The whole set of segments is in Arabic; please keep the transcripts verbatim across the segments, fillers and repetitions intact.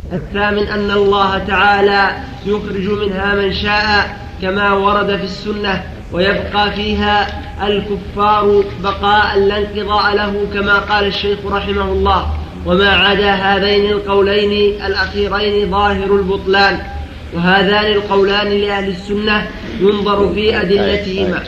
الثامن أن الله تعالى يخرج منها من شاء كما ورد في السنة، ويبقى فيها الكفار بقاء لا انقضاء له كما قال الشيخ رحمه الله. وما عدا هذين القولين الأخيرين ظاهر البطلان، وهذان القولان لأهل السنة ينظر في أدلتهما.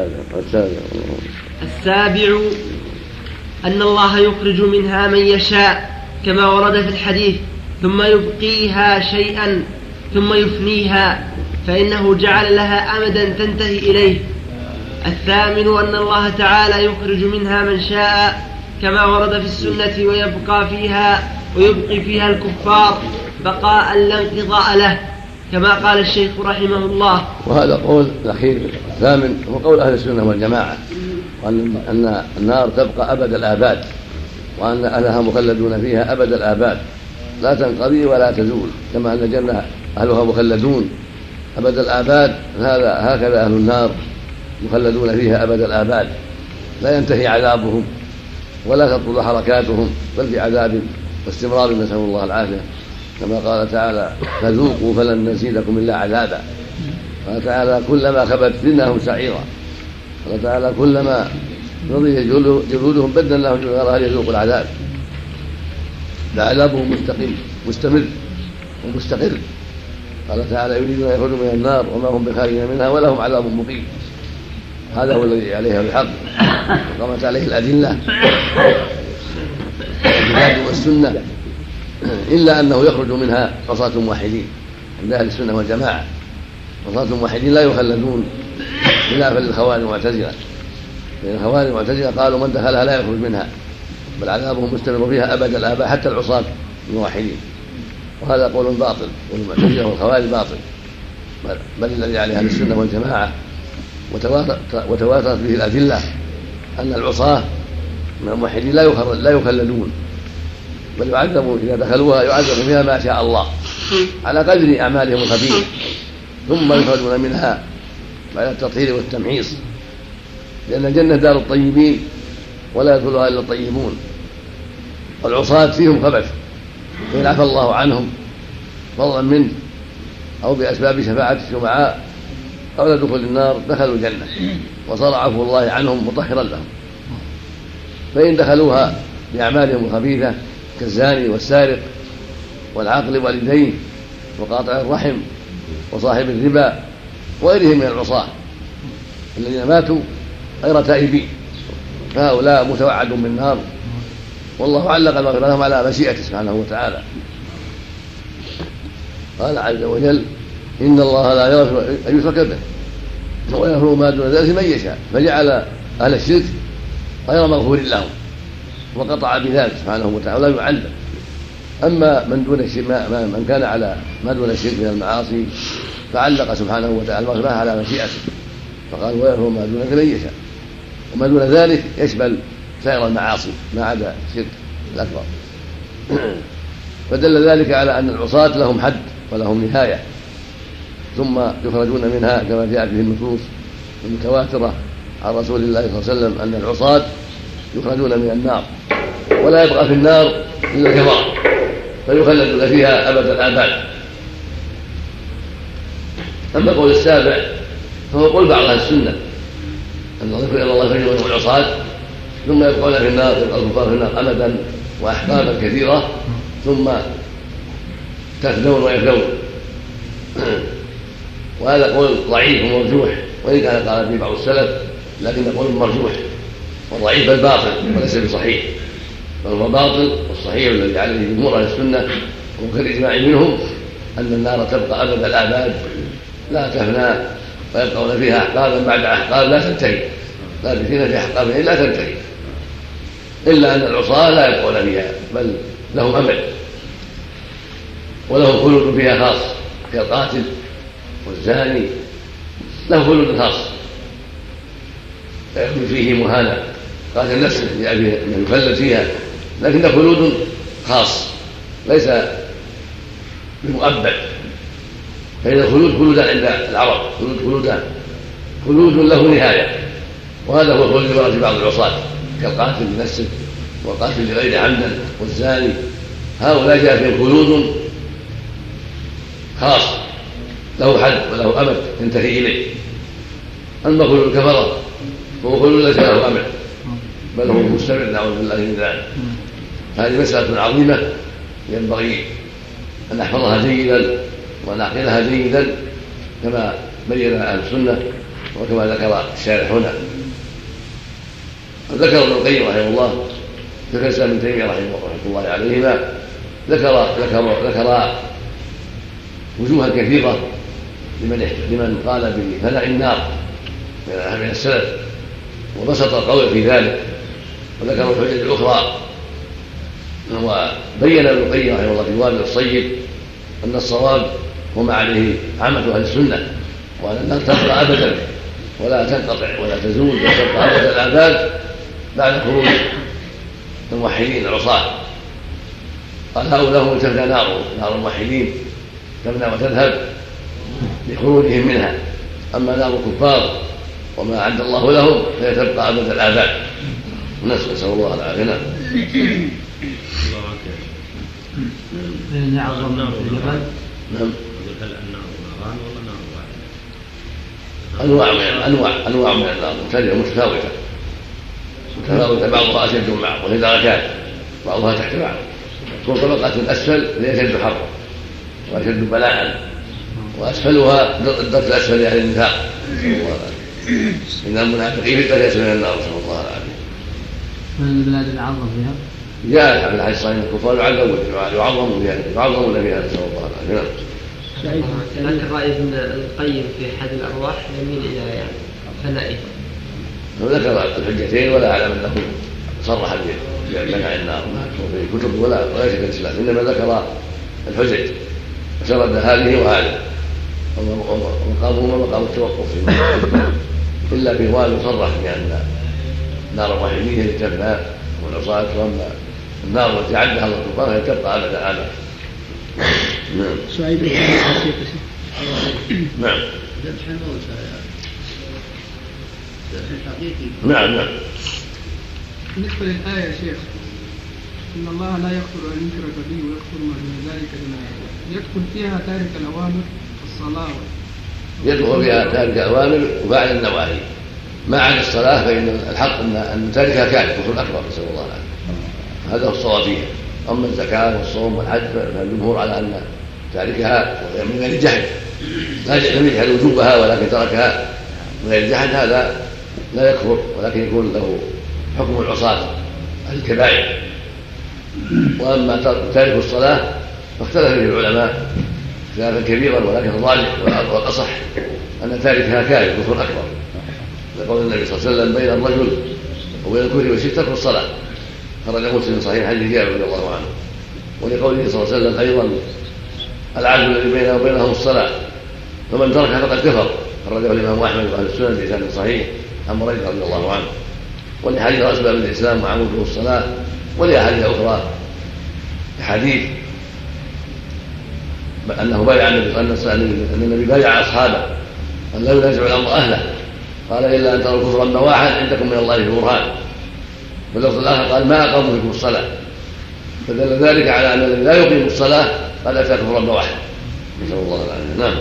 السابع أن الله يخرج منها من يشاء كما ورد في الحديث، ثم يبقيها شيئا ثم يفنيها، فإنه جعل لها أمدا تنتهي إليه. الثامن أن الله تعالى يخرج منها من شاء كما ورد في السنة، ويبقى فيها ويبقي فيها الكفار بقاء لا انقضاء له كما قال الشيخ رحمه الله. وهذا قول الأخير الثامن هو قول أهل السنة والجماعة، وأن النار تبقى أبد الآباد، وأن أهلها مخلدون فيها أبد الآباد لا تنقضي ولا تزول، كما أن الجنة أهلها مخلدون أبد الآباد، هذا هكذا أهل النار مخلدون فيها أبد الآباد، لا ينتهي عذابهم ولا تطول حركاتهم، بل في عذاب واستمرار، نسأل الله العافية، كما قال تعالى فذوقوا فلن نزيدكم إلا عذابا. قال تعالى كلما خبت زدناهم سعيرا. قال تعالى كلما رضي جلودهم بدلناهم جلودا غيرها ليذوقوا العذاب. فعذابهم مستقيم مستمر ومستقر. قال تعالى يريدون أن يخرجوا من النار وما هم بخارجين منها ولهم عذاب مقيم. هذا هو الذي عليه الحق وقامت عليه الأدلة الكتاب والسنة، إلا أنه يخرج منها عصاة موحدين عند أهل السنة والجماعة. عصاة موحدين لا يخلدون خلافا للخوارج والمعتزلة، لأن الخوارج والمعتزلة قالوا من دخلها لا يخرج منها، بل عذابهم مستمر فيها أبد الآباء حتى العصاة الموحدين، وهذا قول باطل، والمعتزلة والخوارج باطل، بل الذي عليه أهل السنة والجماعة وتواترت به الأدلة أن العصاة من الموحدين لا يخلدون، بل يعذبوا إذا دخلوها يعذبوا فيها ما شاء الله على قدر أعمالهم الخبيثة، ثم يخرجون منها بعد التطهير والتمحيص، لأن الجنة دار الطيبين ولا يدخلها إلا الطيبون، والعصاة فيهم خبث، فإن عفى الله عنهم فضلا منه أو بأسباب شفاعة الشفعاء قبل دخول النار دخلوا الجنة، وصار عفو الله عنهم مطهرا لهم. فإن دخلوها بأعمالهم الخبيثة كالزاني والسارق والعاقل والديه وقاطع الرحم وصاحب الربا وغيرهم من العصاة الذين ماتوا غير تائبين، فهؤلاء متوعد بالنار، والله علق المغفرة لهم على مشيئته سبحانه وتعالى. قال عز وجل إن الله لا يغفر أن يشرك به ويغفر ما دون ذلك من يشاء، فجعل أهل الشرك غير مغفور لهم وقطع بذلك سبحانه وتعالى ولا يعذب. أما من دون الشرك من كان على ما دون الشرك من المعاصي فعلق سبحانه وتعالى المغفرة على مشيئته، فقال ويغفر ما دون ذلك من يشاء، وما دون ذلك يشمل سائر المعاصي ما عدا الشرك الأكبر. فدل ذلك على أن العصاة لهم حد ولهم نهاية، ثم يخرجون منها كما جاء في النصوص المتواترة عن رسول الله صلى الله عليه وسلم أن العصاة يخرجون من النار ولا يبقى في النار إلا الكفار فيخلدون فيها أبد الآباد. أما قول السابع فهو قول بعض أهل السنة أن الله يخرج منهم العصاة ثم يبقون في النار، يبقى الكفار في النار أمدا وأحقابا كثيرة ثم تفنون ويفنون، وهذا قول ضعيف ومرجوح، وإن كان قال به بعض السلف لكن قول مرجوح وضعيف بل باطل وليس بصحيح، بل هو باطل. والصحيح الذي عليه جمهور اهل السنه وكالاجماع منهم ان النار تبقى ابد الاباد لا تفنى ويبقون فيها احقابا بعد احقاب لا تنتهي، لابثين في احقابهم لا تنتهي، الا ان العصاه لا يبقون فيها بل لهم امل ولهم خلود فيها خاص، كالقاتل والزاني له خلود خاص فيكون فيه مهانة، قاتل نفسه لأجل أن يخلد فيها، لكن خلود خاص ليس بمؤبد، فإن الخلود خلودان عند العرب، خلود خلودان، خلود له نهاية، وهذا هو الخلود في ورد بعض العصاة كالقاتل لنفسه والقاتل لغير عمدا والزاني، هؤلاء جاء فيهم خلود خاص له حد وله أمد ينتهي إليه. أما كل الكفرة فهو كل ليس له أمد بل هو مستمر، نعوذ بالله من ذلك. هذه مسألة عظيمة ينبغي أن نحفظها جيدا ونعقلها جيدا كما بين أهل السنة وكما ذكر الشارح هنا. ذكر ابن القيم رحمه الله في الإسلام ابن تيمية رحمه الله عليهما ذكر ذكر ذكر وجوها كثيرة لمن لمن قال بفناء النار من السلف وبسط القول في ذلك، وذكر الحجج الأخرى. وبين ابن القيم رحمه الله في الوابل الصيب أن الصواب وما عليه عامة أهل السنة، وأن النار تبقى أبدا ولا تنقطع ولا تزول بل تبقى أبدا الآباد بعد خروج الموحدين العصاة. قال هؤلاء تفنى نار نار الموحدين تفنى وتذهب لخروجهم منها، أما نار الكفار وما أعد الله لهم فهي تبقى أبدا الآباد. نسأل الله العافية. نعم. نعم. أنواع من أنواع أنواع من النار متفاوتة متفاوتة بعضها أشد من بعض، وهي درجات بعضها تحت بعض. تكون طبقة الأسفل هي أشد حرا وأشد بلاء، وأسفلها الدرجة الأسفل يعني النفاق. إن المنافقين في الدرجة من النار، نسأل الله العافية. من البلاد العظمى فيها جاء في الحديث الصحيح الكفار يعذبون يعظمون فيها يعظمون فيها، نسأل الله العافية. لكن رأي ابن القيم في أحد الأرواح يميل إلى فنائه. ذكر الحجتين ولا أعلم أنه صرح بمنع النار في كتب ولا وليس في الإسلام، إنما ذكر الحجج وسرد هذه وهذه ومقامهما مقام التوقف إلا في رواية صرح بأن نار الرحمية التي تفنى والعصاة، وأما النار التي عدها الله سبحانه تبقى أبدا أبدا. نعم. سعيد نعم. ذبح الموتى ذبح الحقيقي. نعم نعم. بالنسبة للآية يا شيخ إن الله لا يغفر أن يشرك به ويغفر ما دون ذلك لمن يشاء، يدخل فيها تارك الأوامر الصلاة، يدخل فيها تارك الأوامر وفاعل النواهي ما عدا الصلاة، فإن الحق أن تاركها كافر كفر أكبر، نسأل الله العافية. هذا هو الصواب فيها. أما الزكاة والصوم والحج فالجمهور على أن تاركها من غير جحد لم يجحد وجوبها ولكن تركها من غير جحد هذا لا يكفر، ولكن يكون له حكم العصاة الكبائر. وأما تارك الصلاة فاختلف فيه العلماء اختلافا كبيرا، ولكن الراجح والأصح أن تاركها كافر كفر أكبر، لقول النبي صلى الله عليه وسلم بين الرجل وبين الكفر والشرك ترك الصلاة، خرج مسلم صحيح حديث جابر رضي الله عنه. ولقوله صلى الله عليه وسلم أيضا العدل الذي بينه وبينهم الصلاة فمن تركها فقد كفر، خرجه الإمام أحمد وأهل السنن بإسناد صحيح عن بريدة رضي الله عنه. ولحديث أسباب الإسلام وعموده الصلاة، ولأحاديث أخرى حديث أنه بايع أن النبي بايع أصحابه أن لا ينازع الأمر أهله، قال إلا أن تروا كفرا بواحا عندكم من الله برهان. واللفظ الآخر قال ما أقاموا فيكم الصلاة، فدل ذلك على أن الذي لا يقيم الصلاة قد أتى كفرا بواحا، نسأل الله العافية. نعم.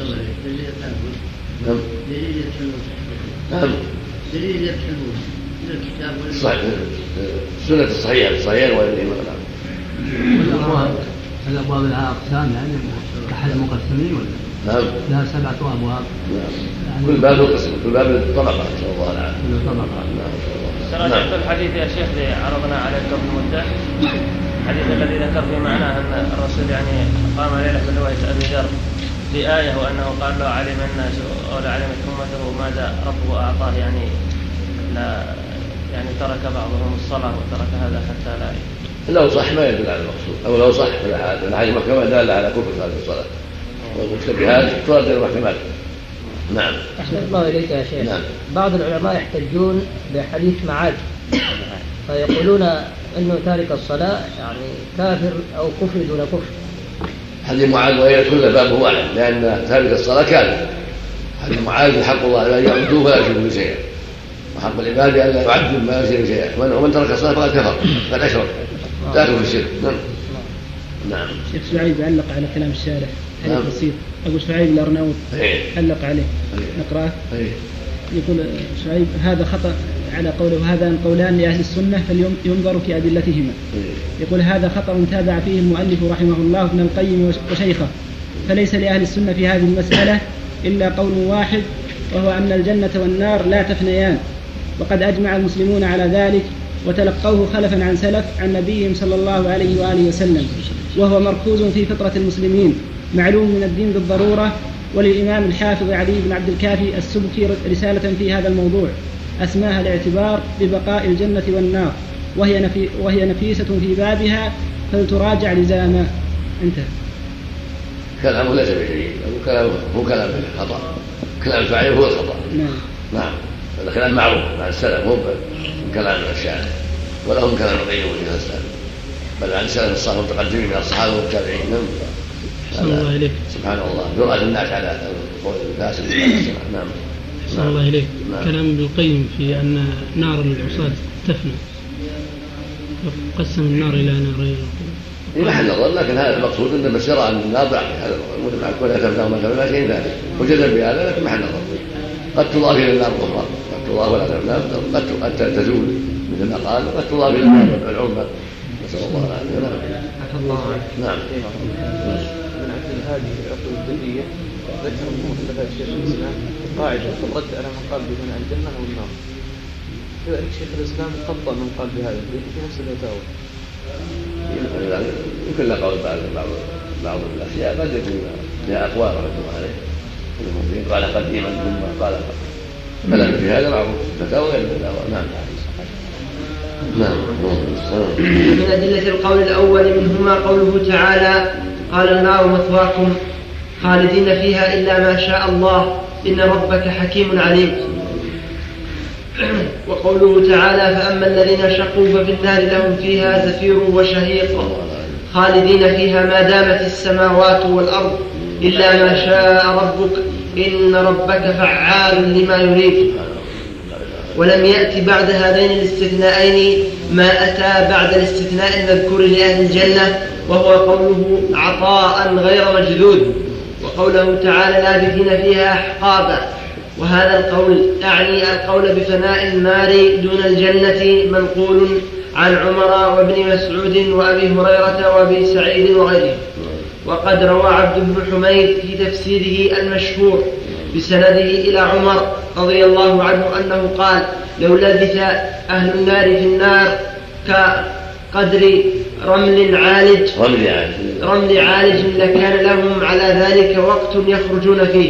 نعم. نعم. دليل يبحثون من الكتاب صحيح السنة الصحيحة الصحيحين وغيرهما. والأبواب الأبواب لها أقسام يعني أحد المقسمين ولا؟ نعم. لها سبعة أبواب. نعم. كل باب قسم، كل باب طبقة، نسأل الله العافية. كل طبقة. نعم. تراجعت الحديث يا شيخ اللي عرضنا عليك قبل مدة، الحديث الذي ذكر في معناه أن الرسول يعني قام ليلة من رواية أبي ذر بآية وأنه قال لو علم الناس أو لعلمت أمته ماذا ربه أعطاه، يعني لا يعني ترك بعضهم الصلاة وترك هذا حتى لا. لو صح ما يدل على المقصود، أو لو صح فالحديث محكمة دال على كفر هذه الصلاة، والمشتبهات ترد المحكمات. نعم. أحسن الله إليك يا شيخ. نعم. بعض العلماء يحتجون بحديث معاذ فيقولون أنه تارك الصلاة يعني كافر أو كفر دون كفر. حديث معاذ وهي كل باب واحد، لأن تارك الصلاة كافر. حديث معاذ حق الله أن يعبدوه فلا يشركوا شيئا، وحق العباد أن لا يعذب ما يشرك شيئا، ومن ترك الصلاة فقد كفر قد أشرك لا في الشرك. نعم. نعم. شيخ سعيد يعلق على كلام الشارح حديث بسيط. أبو شعيب الأرناؤوط علق عليه نقرأه. يقول شعيب هذا خطأ على قوله هذا قولان لأهل السنة فلينظر في أدلتهما. يقول هذا خطأ تابع فيه المؤلف رحمه الله ابن القيم وشيخه، فليس لأهل السنة في هذه المسألة إلا قول واحد، وهو أن الجنة والنار لا تفنيان، وقد أجمع المسلمون على ذلك وتلقوه خلفا عن سلف عن نبيهم صلى الله عليه وآله وسلم، وهو مركوز في فطرة المسلمين معلوم من الدين بالضرورة. وللإمام الحافظ علي بن عبد الكافي السبكي رسالة في هذا الموضوع أسماها الاعتبار ببقاء الجنة والنار، وهي, نفي وهي نفيسة في بابها فلتراجع لزاما. انتهى. كلامه ليس بجيد، كلامه هو كلام خطأ، كلام شعيب هو الخطأ. نعم نعم هذا كلام معروف عن السلف، مو كلام الشاعر، ولهم كلام غيره في هذا السلف، بل عن السلف الصالح المتقدمين من الصحابة والتابعين. الله سبحان الله يرأى الناس على قول الفاسد. نعم صلى الله إليك. كلام ابن القيم في أن نار العصاة تفنى، قسم النار إلى نارين. في محل نظر، لكن هذا المقصود أن بس يرى أن النار ضعف، هذا مع كونها تفنى وما تفنى شيء ثاني وجدل بهذا، لكن محل نظر. قد تضاف إلى النار الأخرى، قد تضاف إلى تفنى، قد تزول مثل ما قال، وقد تضاف إلى النار العظمى. نسأل الله العافية. نعم. هذه العقول الدنيا ذكر مختلفات شيخ الإسلام قاعدة في الرد على من قال بهن الجنة والنار. كذلك شيخ الإسلام خطأ من قال بهذا في نفس الفتاوى. يمكن له قول بعض بعض بعض الأشياء قد يكون لها أقوال رحمه الله عليه، الممكن قال قديما ثم قال كلام في هذا معروف، فتاوى غير الفتاوى. نعم نعم. من أدلة القول الأول منهما قوله تعالى قال النار مثواكم خالدين فيها إلا ما شاء الله إن ربك حكيم عليم. وقوله تعالى فأما الذين شقوا ففي النار لهم فيها زفير وشهيق خالدين فيها ما دامت السماوات والأرض إلا ما شاء ربك إن ربك فعال لما يريد. ولم يأتي بعد هذين الاستثناءين ما أتى بعد الاستثناء المذكور لأهل الجنة، وهو قوله عطاء غير مجذوذ، وقوله تعالى لابثين فيها أحقابا. وهذا القول أعني القول بفناء النار دون الجنة منقول عن عمر وابن مسعود وأبي هريرة وأبي سعيد وغيره. وقد روى عبد بن حميد في تفسيره المشهور بسنده إلى عمر رضي الله عنه أنه قال لو لبث أهل النار في النار كقدر رمل عالج رمل عالج لكان لهم على ذلك وقت يخرجون فيه.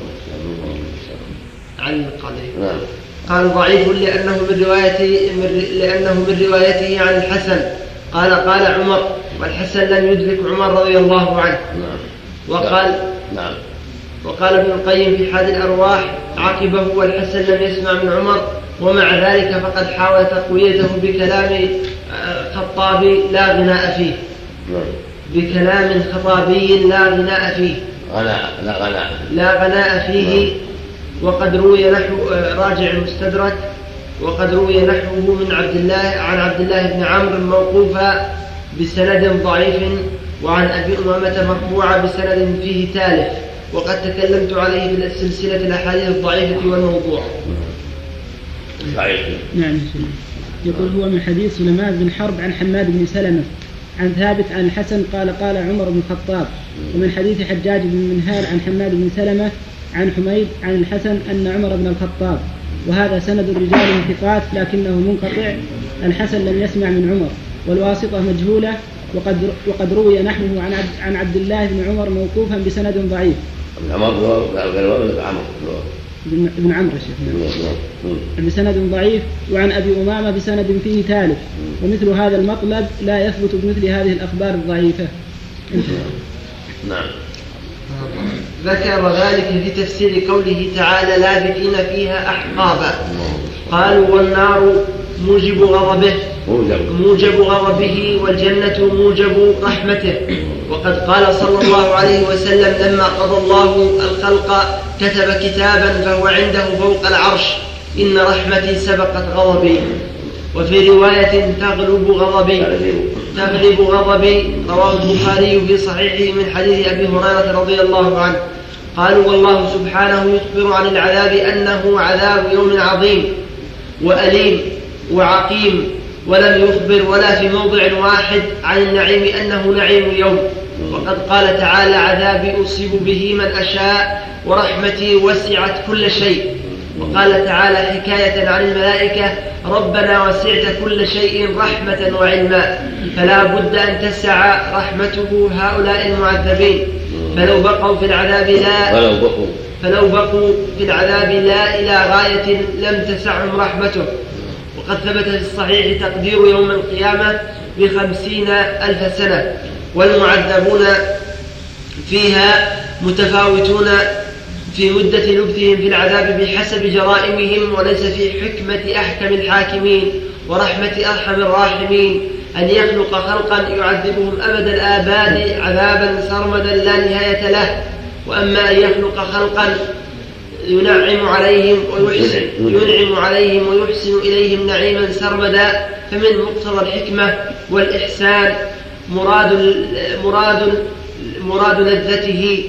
عن القدر قال ضعيف لأنه من روايته لأنه من روايته عن الحسن قال قال عمر، والحسن لم يدرك عمر رضي الله عنه. وقال نعم. وقال ابن القيم في حاد الأرواح عقبه والحسن لم يسمع من عمر، ومع ذلك فقد حاول تقويته بكلام خطابي لا غناء فيه بكلام خطابي لا غناء فيه غناء لا غناء لا غناء فيه. وقد روي نحو راجع المستدرك وقد روي نحوه من عبد الله عن عبد الله بن عمرو موقوفا بسند ضعيف، وعن أبي أمامة مرفوعا بسند فيه تالف، وقد تكلمت عليه في السلسلة الأحاديث الضعيفة والموضوع. نعم. يقول هو من حديث سليمان بن حرب عن حماد بن سلمة عن ثابت عن الحسن قال قال عمر بن الخطاب. ومن حديث حجاج بن منهال عن حماد بن سلمة عن حميد عن الحسن أن عمر بن الخطاب، وهذا سند الرجال ثقات لكنه منقطع. الحسن لم يسمع من عمر والواسطة مجهولة، وقد وقد روي نحوه عن عبد عن عبد الله بن عمر موقوفا بسند ضعيف. ابن عمرو بسند ضعيف، وعن أبي أمامة بسند فيه تالف، ومثل هذا المطلب لا يثبت بمثل هذه الأخبار الضعيفة. نعم. ذكر ذلك في تفسير قوله تعالى لابثين فيها أحقابا. قالوا والنار موجب غضبه موجب غضبه والجنة موجب رحمته. وقد قال صلى الله عليه وسلم لما قضى الله الخلق كتب كتابا فهو عنده فوق العرش إن رحمتي سبقت غضبي، وفي رواية تغلب غضبي تغلب غضبي، رواه البخاري في صحيحه من حديث أبي هريرة رضي الله عنه. قالوا والله سبحانه يخبر عن العذاب أنه عذاب يوم عظيم وأليم وعقيم، ولم يخبر ولا في موضع واحد عن النعيم أنه نعيم يوم. وقد قال تعالى عذابي أصيب به من أشاء ورحمتي وسعت كل شيء. وقال تعالى حكاية عن الملائكة ربنا وسعت كل شيء رحمة وعلما، فلا بد أن تسع رحمته هؤلاء المعذبين، فلو بقوا في العذاب لا فلو بقوا, فلو بقوا في العذاب لا إلى غاية لم تسعهم رحمته. وقد ثبت في الصحيح تقدير يوم القيامة بخمسين ألف سنة، والمعذبون فيها متفاوتون في مدة لبثهم في العذاب بحسب جرائمهم، وليس في حكمة أحكم الحاكمين ورحمة أرحم الراحمين أن يخلق خلقا يعذبهم أبد الآباد عذابا سرمدا لا نهاية له، وأما أن يخلق خلقا ينعم عليهم ويحسن, ينعم عليهم ويحسن إليهم نعيما سرمدا، فمن مقتضى الحكمة والإحسان مراد مراد مراد لذته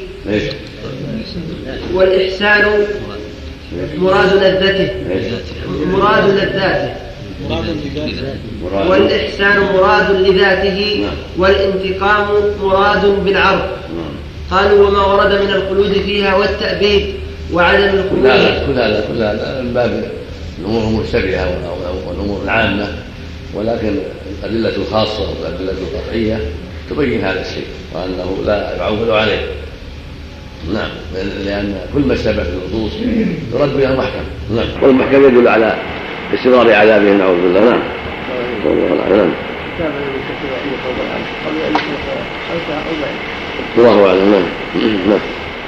والإحسان مراد لذته مراد لذاته والإحسان مراد لذاته والانتقام مراد بالعرض. قالوا وما ورد من الخلود فيها والتأبيد وعدم الخلود كل هذا كل هذا من باب الأمور المشتبهة والأمور العامة، ولكن الأدلة الخاصة والأدلة القطعية تبين هذا الشيء وأنه لا يعول عليه. نعم، لأن كل ما اشتبه في النصوص يرد بها المحكم. نعم، والمحكم يدل على استمرار عذابه نعوذ بالله. نعم. نعم. الله أعلم. نعم.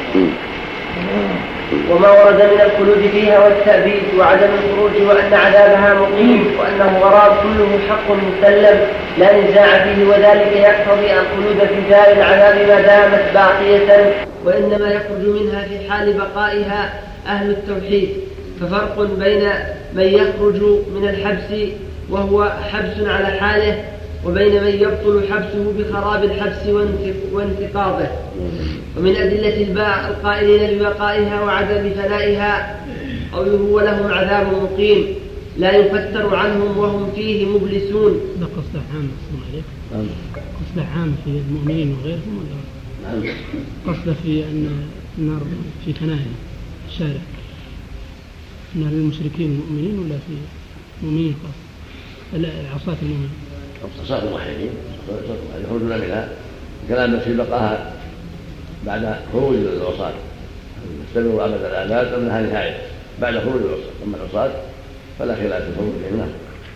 وما ورد من الخلود فيها والتأبيد وعدم الخروج وأن عذابها مقيم وأنه غراب كله حق مسلم لا نزاع فيه، وذلك يقتضي الخلود في دار العذاب ما دامت باقية، وإنما يخرج منها في حال بقائها أهل التوحيد. ففرق بين من يخرج من الحبس وهو حبس على حاله وبين من يبطل حبسه بخراب الحبس وانتقاضه. ومن أدلة الباء القائلين ببقائها وعدم فنائها قوله ولهم عذاب مقيم لا يفتر عنهم وهم فيه مبلسون. ده قصد عام قصد عام في المؤمنين وغيرهم ولا قصد في أن النار في فنائها الشارع أن للمشركين المؤمنين ولا في مؤمنين خاص العصاة المؤمنين عصاة الموحدين يخرجون منها كلام في بقاها بعد خروج العصاة يستمروا أبد الآلات أنها نهاية بعد خروج العصاة، أما العصاة فلا خلاف في الخروج بهم. نعم.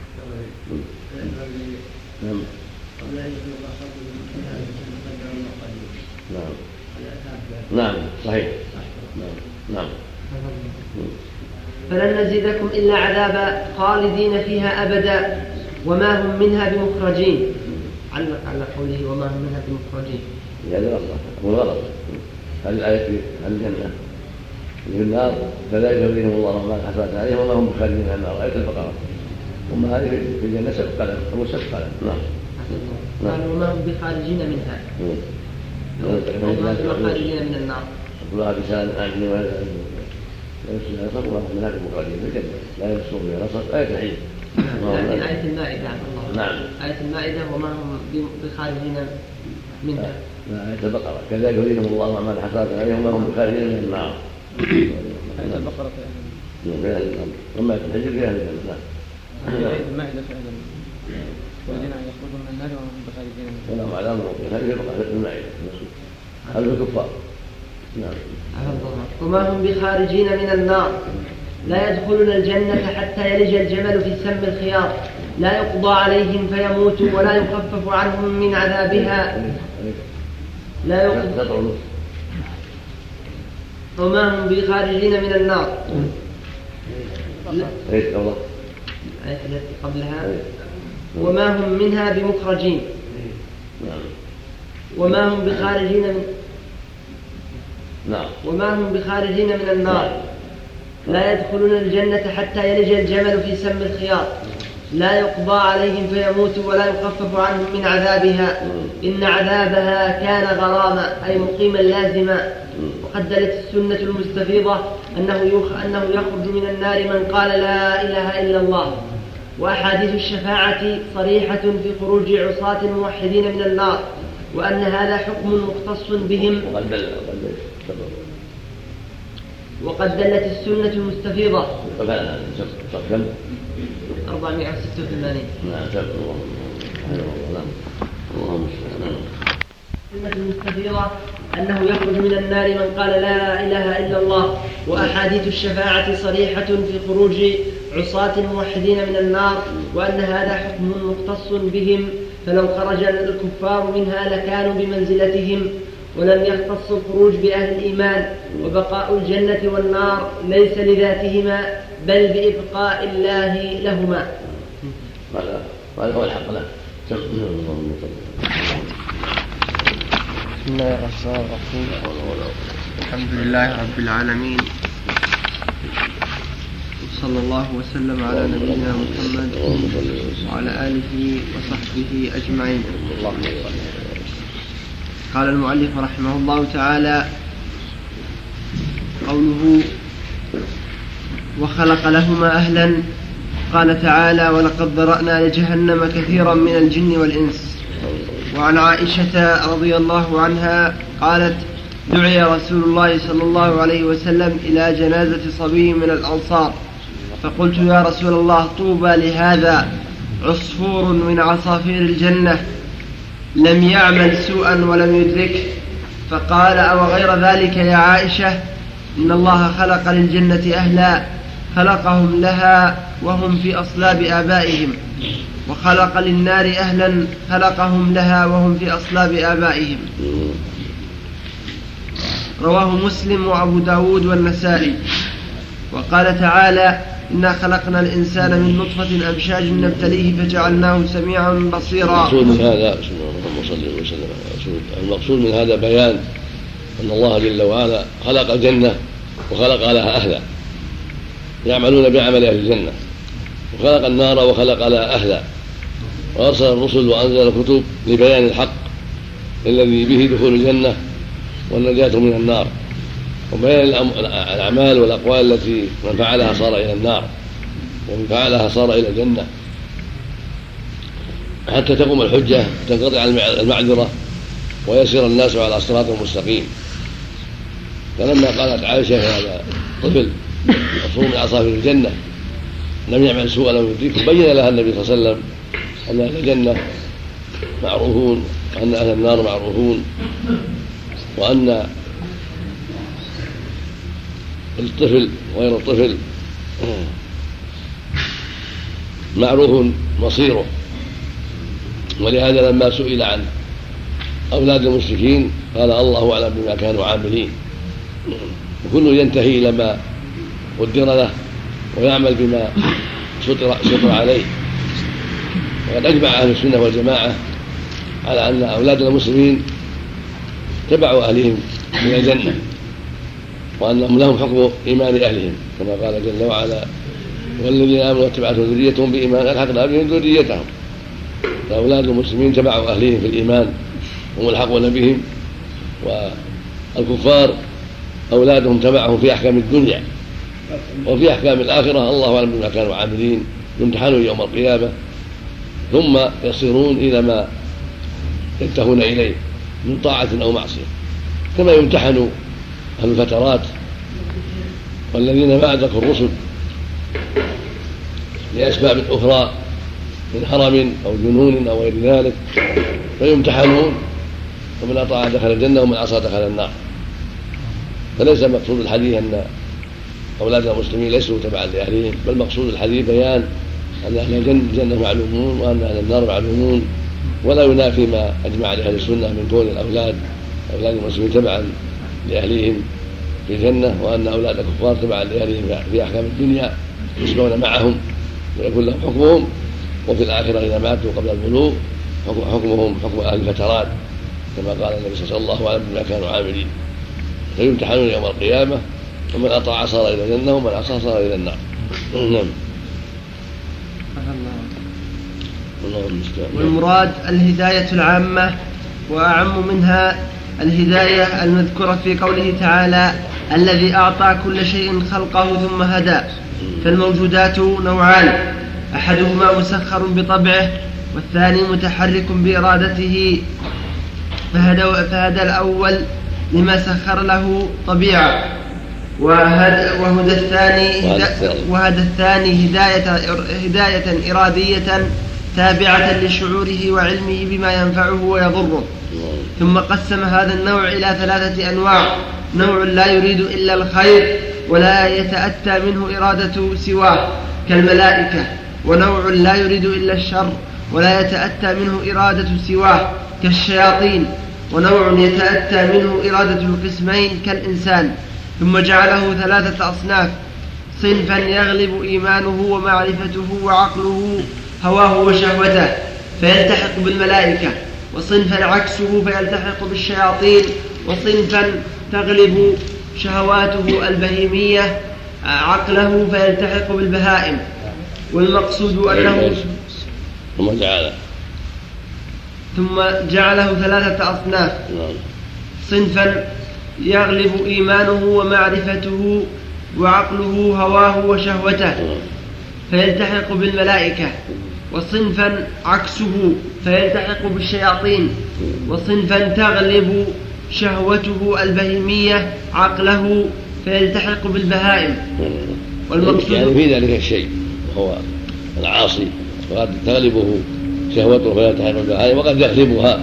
نعم. نعم. نعم صحيح. نعم. نعم. فلن نزيدكم إلا عذابا خالدين فيها أبدا وما هم منها بمخرجين. علق على قوله وما هم منها بمخرجين. هذا غلط والغلط. هذه الآية في الجنة في النار كذلك يريهم الله ما حسرت عليهم وما هم بخارجين من النار. آية البقرة. وما هذه في الجنة سبق قلم أو سبق قلم. نعم. قالوا وما هم بخارجين منها. وما هم بخارجين من النار. الله بسان آمن ولا لا يصل الله من هذه المخرجين في الجنة لا يصل بها نصر. آية الحين. يعني آية المائدة عبد الله. نعم. آية المائدة وما هم بخارجين منها. لا آية البقرة كذلك يريهم الله ما حسرت عليهم وما هم بخارجين من النار. آية البقرة فيها الأمر وما تحجر فيها الجنة. آية المائدة فعلا والذين يخرجون من النار وهم بخارجين منها. ولا معلم هذه البقرة المائدة هذا الكفار. نعم. وما هم بخارجين من النار لا يدخلون الجنة حتى يلج الجمل في سم الخياط لا يقضى عليهم فيموتوا ولا يخفف عنهم من عذابها لا يقضى. وما هم بخارجين من النار الآية التي قبلها وما هم منها بمخرجين وما هم بخارجين من نعم. وما هم بخارجين من النار لا يدخلون الجنة حتى يلج الجمل في سم الخياط لا يقضى عليهم فيموتوا ولا يخفف عنهم من عذابها، إن عذابها كان غراما أي مقيما لازما. وقد دلت السنة المستفيضة أنه أنه يخرج من النار من قال لا إله إلا الله. وأحاديث الشفاعة صريحة في خروج عصاة الموحدين من النار، وأن هذا حكم مختص بهم. وقد دلت السنة المستفيضة أربعمائة وستة وثمانين. السنة المستفيضة أنه يخرج من النار من قال لا إله إلا الله. وأحاديث الشفاعة صريحة في خروج عصاة الموحدين من النار، وأن هذا حكم مختص بهم، فلو خرج الكفار منها لكانوا بمنزلتهم، ولم يختص الخروج بأهل الإيمان. وبقاء الجنة والنار ليس لذاتهما بل بإبقاء الله لهما. هذا هو الحق له. بسم الله الرحمن الرحيم. الحمد لله رب العالمين، صلى الله وسلم على نبينا محمد وعلى آله وصحبه أجمعين. قال المؤلف رحمه الله تعالى: قوله وخلق لهما أهلا. قال تعالى: ولقد ذرأنا لجهنم كثيرا من الجن والإنس. وعن عائشة رضي الله عنها قالت: دعي رسول الله صلى الله عليه وسلم إلى جنازة صبي من الأنصار، فقلت: يا رسول الله، طوبى لهذا، عصفور من عصافير الجنة لم يعمل سوءا ولم يدركه. فقال: أو غير ذلك يا عائشة، إن الله خلق للجنة أهلا خلقهم لها وهم في أصلاب آبائهم، وخلق للنار أهلا خلقهم لها وهم في أصلاب آبائهم. رواه مسلم وأبو داود والنسائي. وقال تعالى: إنا خلقنا الإنسان من نطفة أمشاج نبتليه فجعلناه سميعا بصيرا. المقصود من هذا المقصود من هذا بيان أن الله جل وعلا خلق الجنة وخلق لها أهلا يعملون بعمل أهل الجنة، وخلق النار وخلق لها أهلا، وأرسل الرسل وأنزل الكتب لبيان الحق الذي به دخول الجنة والنجاة من النار، وبيان الأعمال والأقوال التي من فعلها صار إلى النار ومن فعلها صار إلى الجنة، حتى تقوم الحجة تنقطع المعذرة ويسير الناس على الصراط المستقيم. فلما قالت عائشة هذا طفل مصروف من عصافير الجنة لم يعمل سوءا لم يدركه، بين لها النبي صلى الله عليه وسلم أن أهل الجنة معروفون وأن أهل النار معروفون، وأن الطفل وغير الطفل معروف مصيره. ولهذا لما سئل عن أولاد المشركين قال: الله أعلم بما كانوا عاملين. وكل ينتهي إلى ما قدر له ويعمل بما سطر, سطر عليه. وقد أجمع أهل السنة والجماعة على أن أولاد المسلمين تبعوا أهلهم إلى الجنة، وأنهم لهم حكم إيمان أهلهم، كما قال جل وعلا: والذين آمنوا واتبعتهم ذريتهم بإيمان ألحقنا بهم ذريتهم. فأولاد المسلمين تبعوا أهلهم في الإيمان وملحقون بهم، والكفار أولادهم تبعهم في أحكام الدنيا، وفي أحكام الآخرة الله أعلم بما كانوا عاملين، يمتحنون يوم القيامة ثم يصيرون إلى ما ينتهون إليه من طاعة أو معصية، كما يمتحن أهل الفترات والذين ما أدركوا الرسل لأسباب أخرى من هرم أو جنون أو غير ذلك، فيمتحنون، ومن أطاع دخل الجنة ومن عصى دخل النار. فليس مقصود الحديث أن أولاد المسلمين ليسوا تبعا لأهلهم، بل مقصود الحديث بيان أن أهل الجنة معلومون وأن أهل النار معلومون، ولا ينافي ما أجمع عليه أهل السنة من كون الأولاد أولاد المسلمين تبعا لأهلهم في الجنة، وأن أولاد الكفار تبعا لأهلهم في أحكام الدنيا يسمعون معهم ويكون لهم حكمهم، وفي الآخرة إذا ماتوا قبل البلوغ حكمهم حكم أهل الفترات، كما قال النبي صلى الله عليه وسلم بما كانوا عاملين. فيمتحنون يوم القيامة، ومن أطاع صار إلى الجنة ومن عصى صار إلى النار. نعم. والمراد الهداية العامة، وأعم منها الهداية المذكورة في قوله تعالى الذي أعطى كل شيء خلقه ثم هدى. فالموجودات نوعان، أحدهما مسخر بطبعه والثاني متحرك بإرادته، فهدى, فهدى الأول لما سخر له طبيعة، وهدى, وهدى الثاني, وهدى الثاني هداية, هداية إرادية تابعة لشعوره وعلمه بما ينفعه ويضره. ثم قسم هذا النوع إلى ثلاثة أنواع: نوع لا يريد إلا الخير ولا يتأتى منه إرادة سواه كالملائكة، ونوع لا يريد إلا الشر ولا يتأتى منه إرادة سواه كالشياطين، ونوع يتأتى منه إرادة القسمين كالإنسان. ثم جعله ثلاثة أصناف: صنفا يغلب إيمانه ومعرفته وعقله هواه وشهوته فيلتحق بالملائكة، وصنفا عكسه فيلتحق بالشياطين، وصنفا تغلب شهواته البهيمية عقله فيلتحق بالبهائم. والمقصود أنه ثم جعله ثم جعله ثلاثة أصناف: صنفا يغلب إيمانه ومعرفته وعقله هواه وشهوته فيلتحق بالملائكة، وصنفا عكسه فيلتحق بالشياطين، وصنفا تغلب شهوته البهيمية عقله فيلتحق بالبهائم. والمقصود يعني في ذلك الشيء وهو العاصي وقد تغلبه شهوته فيلتحق بالبهائم، وقد يغلبها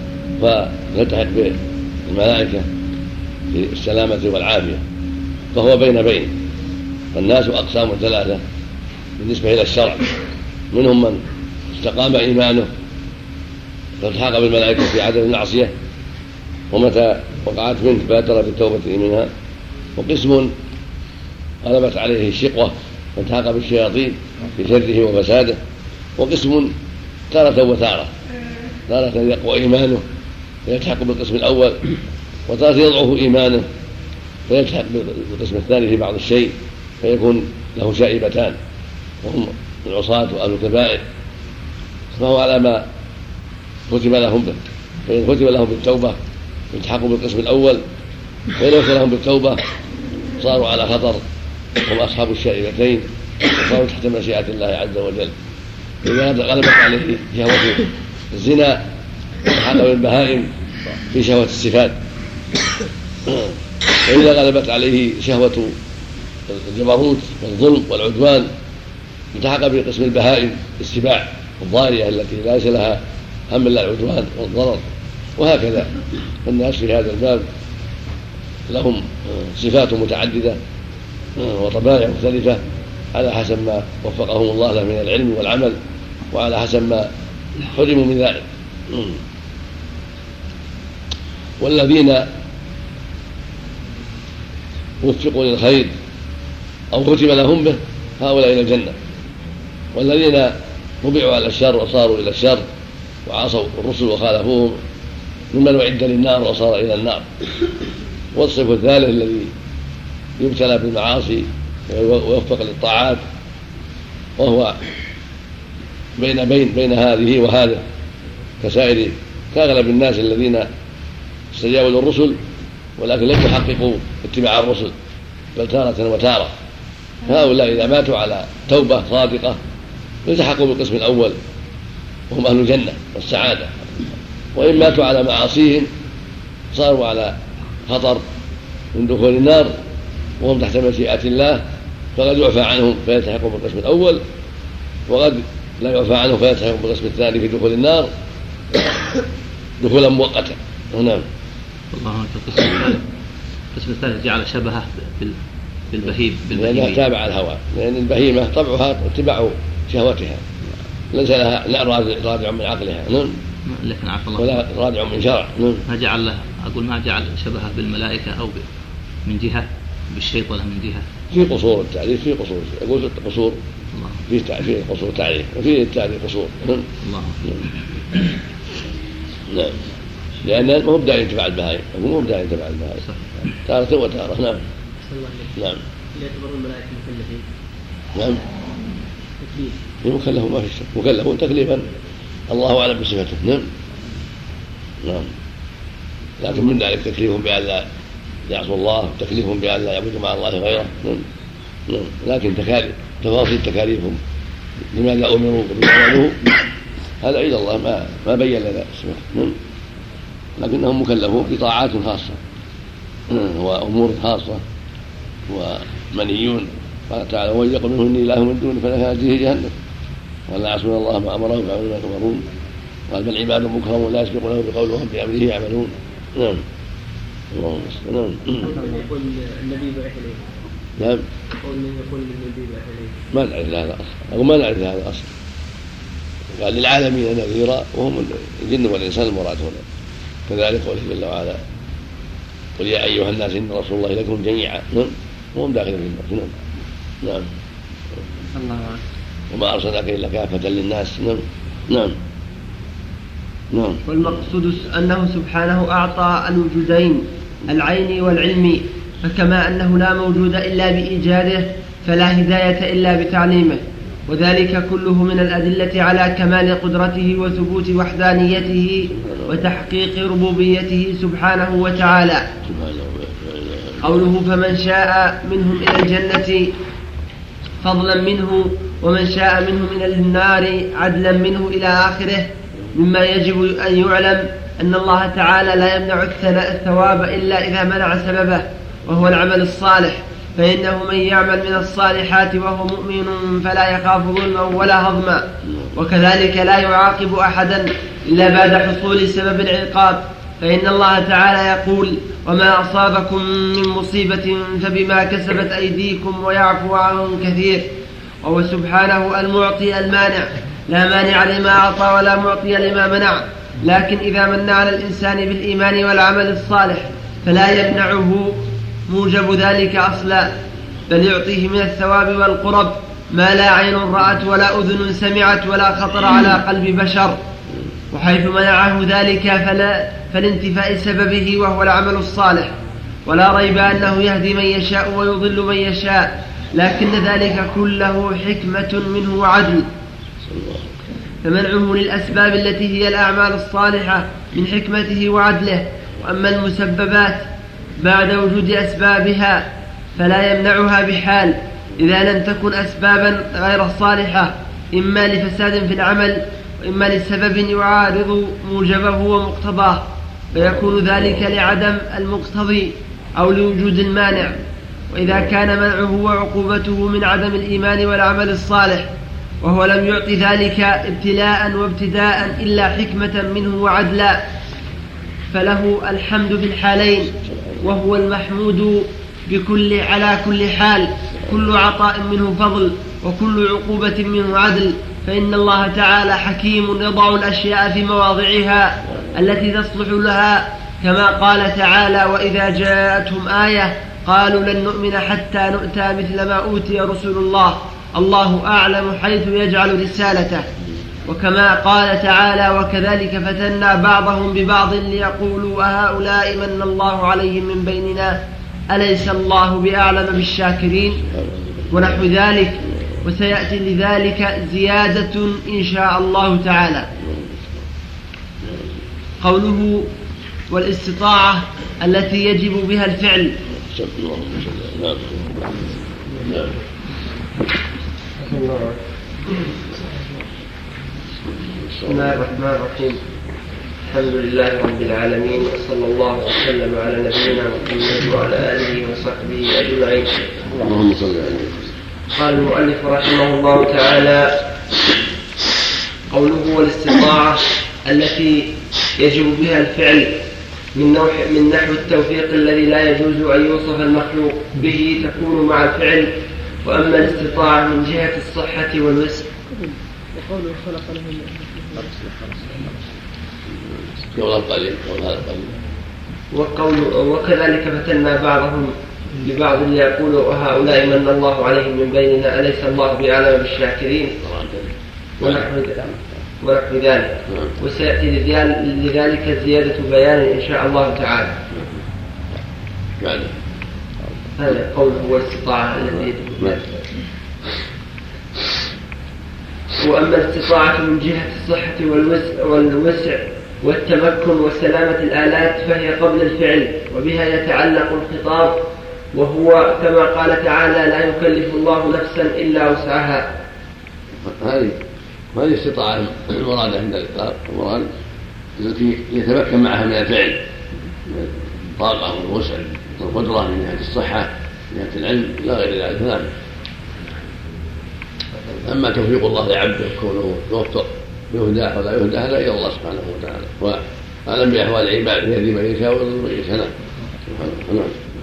فيلتحق بالملائكة في السلامة والعافية، فهو بين بين. فالناس أقسام ثلاثة بالنسبة إلى الشرع: منهم من استقام إيمانه فالتحق بالملائكة في عدم المعصية ومتى وقعت منه بادر بالتوبة منها، وقسم غلبت عليه الشقوة فالتحق بالشياطين في شره وفساده، وقسم تارة وتارة، تارة يقوى إيمانه فيلتحق بالقسم الأول، وتارة يضعف إيمانه فيلتحق بالقسم الثاني في بعض الشيء فيكون له شائبتان وهم العصاة وأهل الكبائر، فهو على ما كتب لهم به. فإن كتب لهم بالتوبة يلتحقوا بالقسم الأول، فإن كتب لهم بالتوبة صاروا على خطر، هم أصحاب الشائبتين وصاروا تحت مشيئة الله عز وجل. إذا غلبت عليه شهوة الزنا التحق بالبهائم في شهوة الصفات، وإذا غلبت عليه شهوة الجبروت والظلم والعدوان التحق بقسم البهائم السباع الضارية التي ليس لها هم الا العدوان والضرر. وهكذا الناس في هذا الباب لهم صفات متعددة وطبائع مختلفة على حسب ما وفقهم الله له من العلم والعمل، وعلى حسب ما حرموا من ذلك. والذين وفقوا للخير أو كتب لهم به هؤلاء إلى الجنة، والذين طبعوا على الشر وصاروا إلى الشر وعصوا الرسل وخالفوهم ممن أعد للنار وصار إلى النار. والصف الثالث الذي يبتلى بالمعاصي ويوفق للطاعات وهو بين بين بين هذه وهذا كسائر كأغلب الناس الذين استجابوا للرسل ولكن لم يحققوا اتباع الرسل بل تارة وتارة. هؤلاء إذا ماتوا على توبة صادقة يلتحقوا بالقسم الأول وهم أهل الجنة والسعادة، وإن ماتوا على معاصيهم صاروا على خطر من دخول النار وهم تحت مشيئة الله، فقد يعفى عنهم فيلتحقوا بالقسم الأول، وقد لا يعفى عنهم فيلتحقوا بالقسم الثاني في دخول النار دخولا مؤقتا. نعم. والله القسم الثالث القسم الثالث جعل شبهه بالبهيم لأنها تابع الهوى، لأن البهيمة طبعها اتباع شهوتها ليس لها لا رادع من عقلها. نعم. لكن عفى الله ولا رادع من شرع. نعم. ما جعل لها أقول ما جعل شبهه بالملائكة أو من جهة بالشيطان من جهة في قصور التعريف في قصور أقول قصور في تعريف قصور تعريف وفي التعريف قصور. نعم. الله. نعم. لأن مو بداعي ينتفع البهائم، مو بداعي ينتفع البهائم تارة وتارة. نعم. نعم. يعتبر الملائكة مكلفين. نعم. مكلف ما في شك، مكلف تكليفا الله أعلم بصفته. نعم نعم لكن من ذلك تكليف بأن لا يعصوا الله، تكليف بأن لا يعبدوا مع الله غيره. نعم نعم لكن تكاليف تفاصيل تكاليفهم لماذا أمروا بما عملوا هذا إلى الله ما ما بين لنا اسمه. نعم لكنهم مكلفون بطاعات خاصة وأمور خاصة ومنهيون. قال تعالى: وإن يقل منه إني إله من دونه فلهذه جهنم ولا يعصون الله ما أمرهم ويفعلون ما يؤمرون. قال: بل عباد مكرمون لا يسبقونه بقول وهم بأمره يعملون. نعم اللهم صل. نعم يقول النبي بعث إليه. نعم يقول من يقول النبي بعث إليه. ما نعرف هذا أصلا أو ما نعرف هذا أصلا. قال: للعالمين نذيرا وهم الجن والإنسان المراد هنا. كذلك قوله جل وعلا: قل يا أيها الناس إن رسول الله لكم جميعا. نعم وهم داخلين في الناس. نعم نعم الله وما أرسلناك إلا كافة للناس. نعم نعم نعم والمقصود أنه سبحانه أعطى الوجودين العين والعلم، فكما أنه لا موجود إلا بإيجاده فلا هداية إلا بتعليمه، وذلك كله من الأدلة على كمال قدرته وثبوت وحدانيته وتحقيق ربوبيته سبحانه وتعالى. قوله: فمن شاء منهم إلى الجنة فضلا منه ومن شاء منهم إلى النار عدلا منه إلى آخره، مما يجب أن يعلم أن الله تعالى لا يمنع الثواب إلا إذا منع سببه وهو العمل الصالح، فإنه من يعمل من الصالحات وهو مؤمن فلا يخاف ظلما ولا هضما، وكذلك لا يعاقب أحدا إلا بعد حصول سبب العقاب، فإن الله تعالى يقول: وما أصابكم من مصيبة فبما كسبت أيديكم ويعفو عن كثير. وهو سبحانه المعطي المانع، لا مانع لما أعطى ولا معطي لما منع، لكن إذا من على الإنسان بالإيمان والعمل الصالح فلا يمنعه موجب ذلك أصلا، بل يعطيه من الثواب والقرب ما لا عين رأت ولا أذن سمعت ولا خطر على قلب بشر، وحيث منعه ذلك فلا فلانتفاء سببه وهو العمل الصالح. ولا ريب أنه يهدي من يشاء ويضل من يشاء، لكن ذلك كله حكمة منه وعدل، فمنعه للأسباب التي هي الأعمال الصالحة من حكمته وعدله. وأما المسببات بعد وجود أسبابها فلا يمنعها بحال إذا لم تكن أسبابا غير صالحة، إما لفساد في العمل وإما لسبب يعارض موجبه ومقتضاه، فيكون ذلك لعدم المقتضي أو لوجود المانع. وإذا كان منعه وعقوبته من عدم الإيمان والعمل الصالح وهو لم يعطي ذلك ابتلاء وابتداء إلا حكمة منه وعدلا، فله الحمد في الحالين، وهو المحمود بكل على كل حال. كل عطاء منه فضل وكل عقوبة منه عدل، فإن الله تعالى حكيم يضع الأشياء في مواضعها التي تصلح لها، كما قال تعالى: وإذا جاءتهم آية قالوا لن نؤمن حتى نؤتى مثل ما أوتي رسل الله الله أعلم حيث يجعل رسالته. وكما قال تعالى: وكذلك فتنا بعضهم ببعض ليقولوا أهؤلاء من الله عليهم من بيننا أليس الله بأعلم بالشاكرين، ونحو ذلك. وسيأتي لذلك زيادة إن شاء الله تعالى. قوله: والاستطاعة التي يجب بها الفعل. بسم الله الرحمن الرحيم. الحمد لله رب العالمين، وصلى الله وسلم على نبينا محمد وعلى آله وصحبه أجمعين. اللهم صل عليه. قال المؤلف رحمه الله تعالى: قوله: والاستطاعة التي يجب بها الفعل من نوع من نحو التوفيق الذي لا يجوز أن يوصف المخلوق به تكون مع الفعل، وأما الاستطاعة من جهة الصحة والوسع. وقوله: خلق له وقول وكذلك فتنا بعضهم ببعض ليقولوا أهؤلاء من الله عليهم من بيننا أليس الله بأعلم بالشاكرين، ونحو ذلك. وسيأتي لذلك زيادة بيان إن شاء الله تعالى. هذا قوله: والاستطاعة التي وأما الاستطاعة من جهة الصحة والوسع, والوسع والتمكن وسلامة الآلات فهي قبل الفعل، وبها يتعلق الخطاب، وهو كما قال تعالى: لا يكلف الله نفسا إلا وسعها. هذه هذه استطاعة المراد عند الإطلاق، المراد التي يتمكن معها من الفعل، من الطاقة والوسع والقدرة من جهة الصحة من جهة العلم لا غير ذلك. نعم. أما توفيق الله لعبده كونه يوفق يهدى ولا يهدى هذا إلى الله سبحانه وتعالى، وأعلم بأحوال العباد يهدي من يشاء ويضل من يشاء. نعم.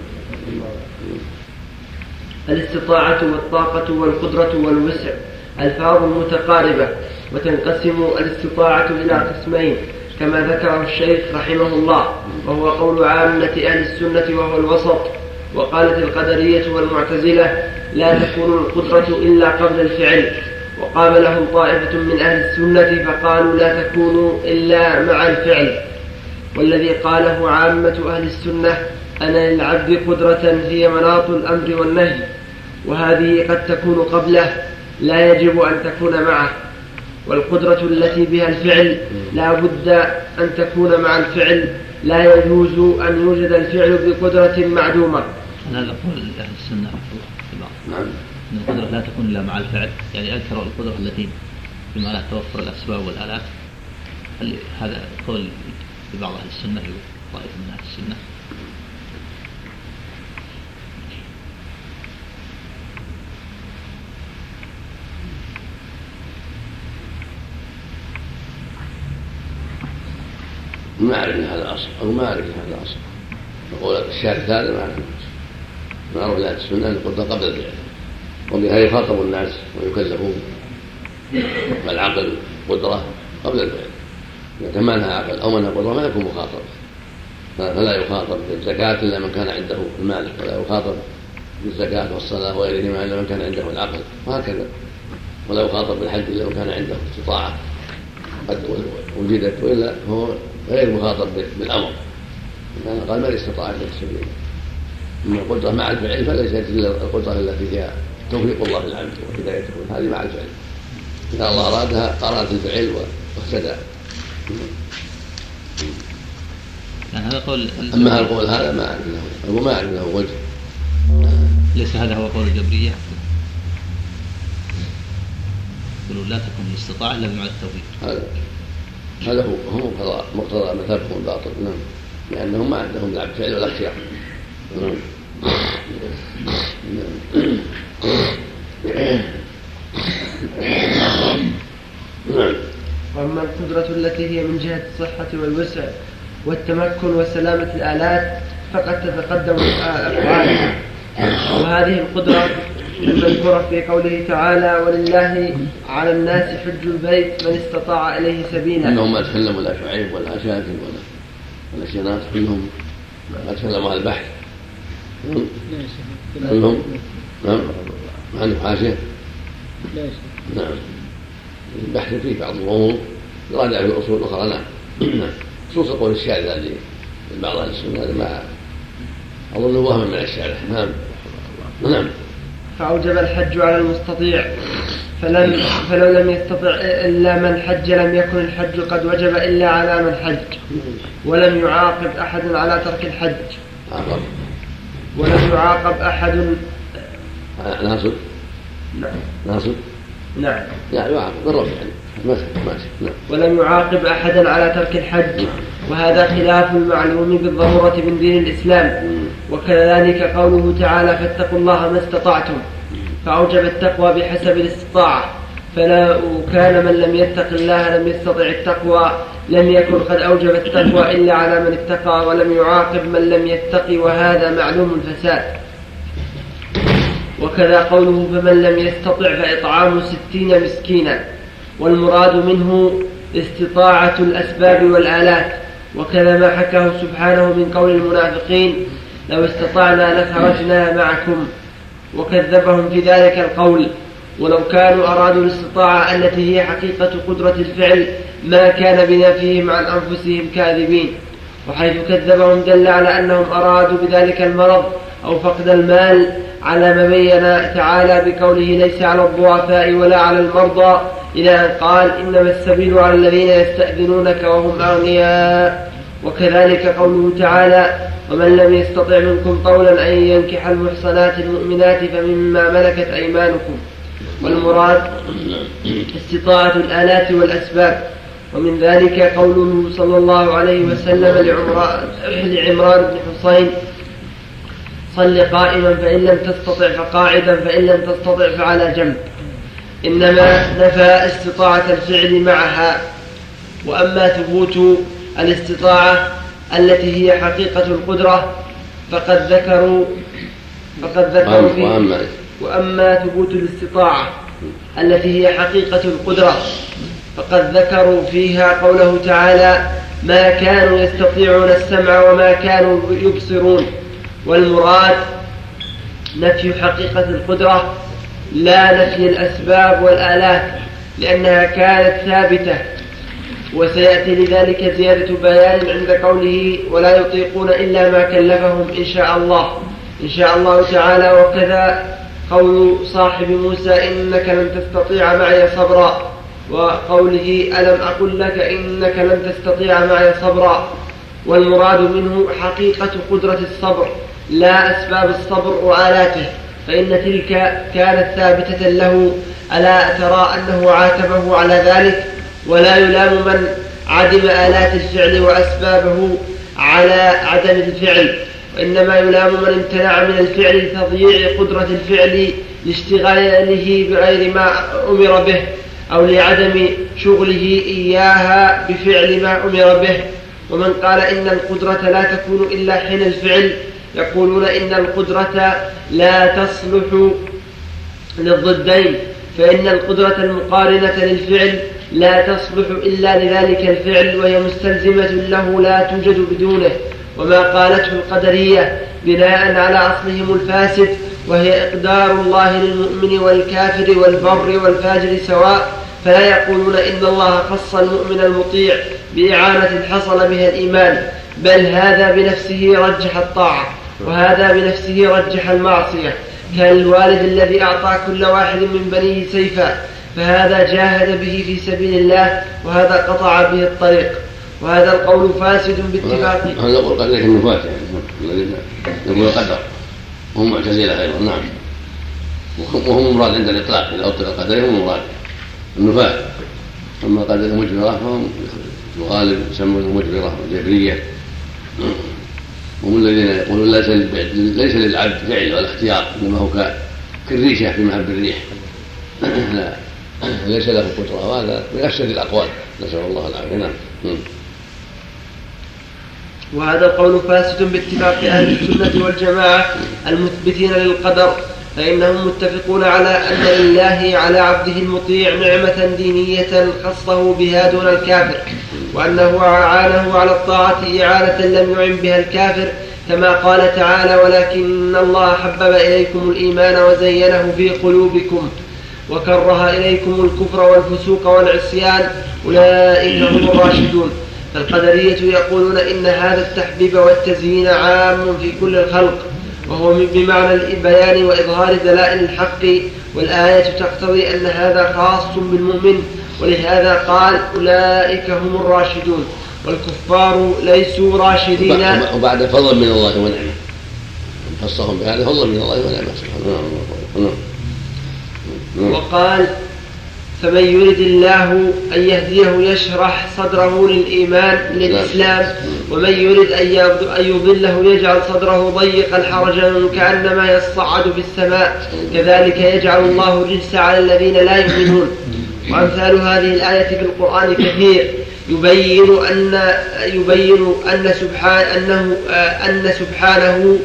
الاستطاعة والطاقة والقدرة والوسع ألفاظ متقاربة، وتنقسم الاستطاعة إلى قسمين كما ذكره الشيخ رحمه الله، وهو قول عامة أهل السنة وهو الوسط. وقالت القدرية والمعتزلة: لا تكون القدرة إلا قبل الفعل. وقابلهم طائفة من أهل السنة فقالوا: لا تكون إلا مع الفعل. والذي قاله عامة أهل السنة: أنا للعبد قدرة هي مناط الأمر والنهي، وهذه قد تكون قبله لا يجب أن تكون معه. والقدرة التي بها الفعل لا بد أن تكون مع الفعل، لا يجوز أن يوجد الفعل بقدرة معدومة. هذا قول أهل السنة في بعض أن القدرة لا تكون إلا مع الفعل، يعني أذكر القدرة التي بما لا توفر الأسباب والآلات. هذا قول في بعض أهل السنة طائفة من أهل السنة. ما أعرف هذا أصل أو ما أعرف هذا أصل. يقول الشاهد هذا ما أعرف. معروف لأهل السنة أن القدرة قبل الفعل، وبها يخاطب الناس ويكلفون. والعقل قدرة قبل الفعل، إذا كان ما لها عقل أو منها قدرة ما يكون مخاطب، فلا يخاطب بالزكاة إلا من كان عنده المال، ولا يخاطب بالزكاة والصلاة وغيرهما إلا من كان عنده العقل، وهكذا. ولا يخاطب بالحج إلا من كان عنده استطاعة قد وجدت، وإلا هو غير مخاطب بالأمر. لأن قال: من استطاع إلى السبيل. أما القدرة مع الفعل فليست إلا القدرة التي هي توفيق الله للعبد وهدايته، هذه مع الفعل. إذا الله أرادها أراد الفعل واهتدى. يعني هذا قول. أما القول هذا ما أعرف له، ما أعرف له وجه. ليس هذا هو قول الجبرية. يقولون لا تكون الاستطاعة إلا بمعنى التوفيق. هذا هذا هو هو مقتضى مذهبهم الباطل. نعم. لأنهم ما عندهم لا فعل ولا اختيار. نعم. وأما القدرة التي هي من جهة الصحة والوسع والتمكن وسلامة الآلات فقد تتقدم أفعالها. وهذه القدرة المذكورة في قوله تعالى: ولله على الناس حج البيت من استطاع إليه سبيلا. إنهم ما تكلموا لا شعيب ولا شاكر ولا ولا شناس، كلهم ما تكلموا على البحث كلهم. نعم. ما عنده حاشية. نعم. البحث فيه بعض الأمور يراجع في الأصول الأخرى. نعم. خصوصا قول الشارع هذه بعض أهل السنة هذا ما أظن وهم من الشارع. نعم. نعم. فأوجب الحج على المستطيع، فلم فلو لم يستطع إلا من حج لم يكن الحج قد وجب إلا على من حج، ولم يعاقب أحد على ترك الحج. ولم يعاقب أحد. ناصر. نعم. ناصر. نعم. لا يعاقب بالرفع يعني. ماشي ماشي. نعم. ولم يعاقب أحدا على ترك الحج، وهذا خلاف المعلوم بالضرورة من دين الإسلام. وكذلك قوله تعالى: فاتقوا الله ما استطعتم، فأوجب التقوى بحسب الاستطاعة. فلو كان من لم يتق الله لم يستطع التقوى لم يكن قد أوجب التقوى إلا على من اتقى، ولم يعاقب من لم يتقي، وهذا معلوم الفساد. وكذا قوله: فمن لم يستطع فإطعام ستين مسكينا، والمراد منه استطاعة الأسباب والآلات. وكذا ما حكاه سبحانه من قول المنافقين: لو استطعنا لخرجنا معكم، وكذبهم في ذلك القول. ولو كانوا أرادوا الاستطاعة التي هي حقيقة قدرة الفعل ما كان بنفيهم عن أنفسهم كاذبين. وحيث كذبهم دل على أنهم أرادوا بذلك المرض أو فقد المال، على ما بين تعالى بقوله: ليس على الضعفاء ولا على المرضى إلى أن قال إنما السبيل على الذين يستأذنونك وهم أغنياء. وكذلك قوله تعالى ومن لم يستطع منكم طولا أن ينكح المحصنات المؤمنات فمما ملكت أيمانكم. والمراد استطاعة الآلات والأسباب. ومن ذلك قوله صلى الله عليه وسلم لعمران بن حصين صل قائما فإن لم تستطع فقاعدا فإن لم تستطع فعلى جنب. إنما نفى استطاعة الفعل معها. وأما ثبوت الاستطاعة التي هي حقيقة القدرة فقد ذكروا فقد ذكروا فيه. وأما ثبوت الاستطاعة التي هي حقيقة القدرة فقد ذكروا فيها قوله تعالى ما كانوا يستطيعون السمع وما كانوا يبصرون. والمراد نفي حقيقة القدرة لا نفي الأسباب والآلات لأنها كانت ثابتة. وسيأتي لذلك زيادة بيان عند قوله ولا يطيقون إلا ما كلفهم إن شاء الله إن شاء الله تعالى. وكذا قول صاحب موسى إنك لن تستطيع معي صبرا، وقوله ألم أقل لك إنك لن تستطيع معي صبرا. والمراد منه حقيقة قدرة الصبر لا أسباب الصبر وآلاته، فإن تلك كانت ثابتة له. ألا ترى أنه عاتبه على ذلك؟ ولا يلام من عدم آلات الفعل وأسبابه على عدم الفعل، وإنما يلام من امتنع من الفعل لتضييع قدرة الفعل لاشتغاله بغير ما أمر به أو لعدم شغله إياها بفعل ما أمر به. ومن قال إن القدرة لا تكون إلا حين الفعل يقولون إن القدرة لا تصلح للضدين، فإن القدرة المقارنة للفعل لا تصلح إلا لذلك الفعل وهي مستلزمة له لا توجد بدونه. وما قالته القدرية بناء على أصلهم الفاسد وهي إقدار الله للمؤمن والكافر والبر والفاجر سواء، فلا يقولون إن الله خص المؤمن المطيع بإعانة حصل بها الإيمان، بل هذا بنفسه رجح الطاعة وهذا بنفسه رجح المعصية، كالوالد الذي أعطى كل واحد من بنيه سيفا فهذا جاهد به في سبيل الله وهذا قطع به الطريق. وهذا القول فاسد باتفاق. هذا القول قد لكن مفاتح الذين يقول القدر وهم معتزلة أيضا. نعم، وهم مراد عند الإطلاق إذا أطلق القدر هم مراد النفاة. أما قدر المجبرة فهم الغالب يسمون المجبرة والجبرية، هم الذين يقولون ليس للعبد فعل ولا اختيار إنما هو كالريشة في مهب الريح لا ليس له قدرة. وهذا من أفسد الأقوال نسأل الله العافية. نعم. وهذا القول فاسد باتفاق أهل السنة والجماعة المثبتين للقدر، فإنهم متفقون على أن لله على عبده المطيع نعمة دينية خصه بها دون الكافر، وأنه أعانه على الطاعة إعانة لم يعن بها الكافر، كما قال تعالى ولكن الله حبب إليكم الإيمان وزينه في قلوبكم وكره إليكم الكفر والفسوق والعصيان أولئك هم الراشدون. فالقدرية يقولون إن هذا التحبيب والتزيين عام في كل الخلق، وهو بمعنى البيان وإظهار دلائل الحق، والآية تقتضي أن هذا خاص بالمؤمن، ولهذا قال أولئك هم الراشدون، والكفار ليسوا راشدين. وبعد فضل من الله ونعمه خصهم بهذا فضل من الله ونعمه سبحانه وتعالى. وقال فمن يرد الله أن يهديه يشرح صدره للإيمان للإسلام، ومن يرد أن يضله يجعل صدره ضيقا حرجا كأنما يصعد في السماء، كذلك يجعل الله الرجس على الذين لا يؤمنون. وأمثال هذه الآية في القرآن كثير يبين أن يبين أن سبحانه أنه أن سبحانه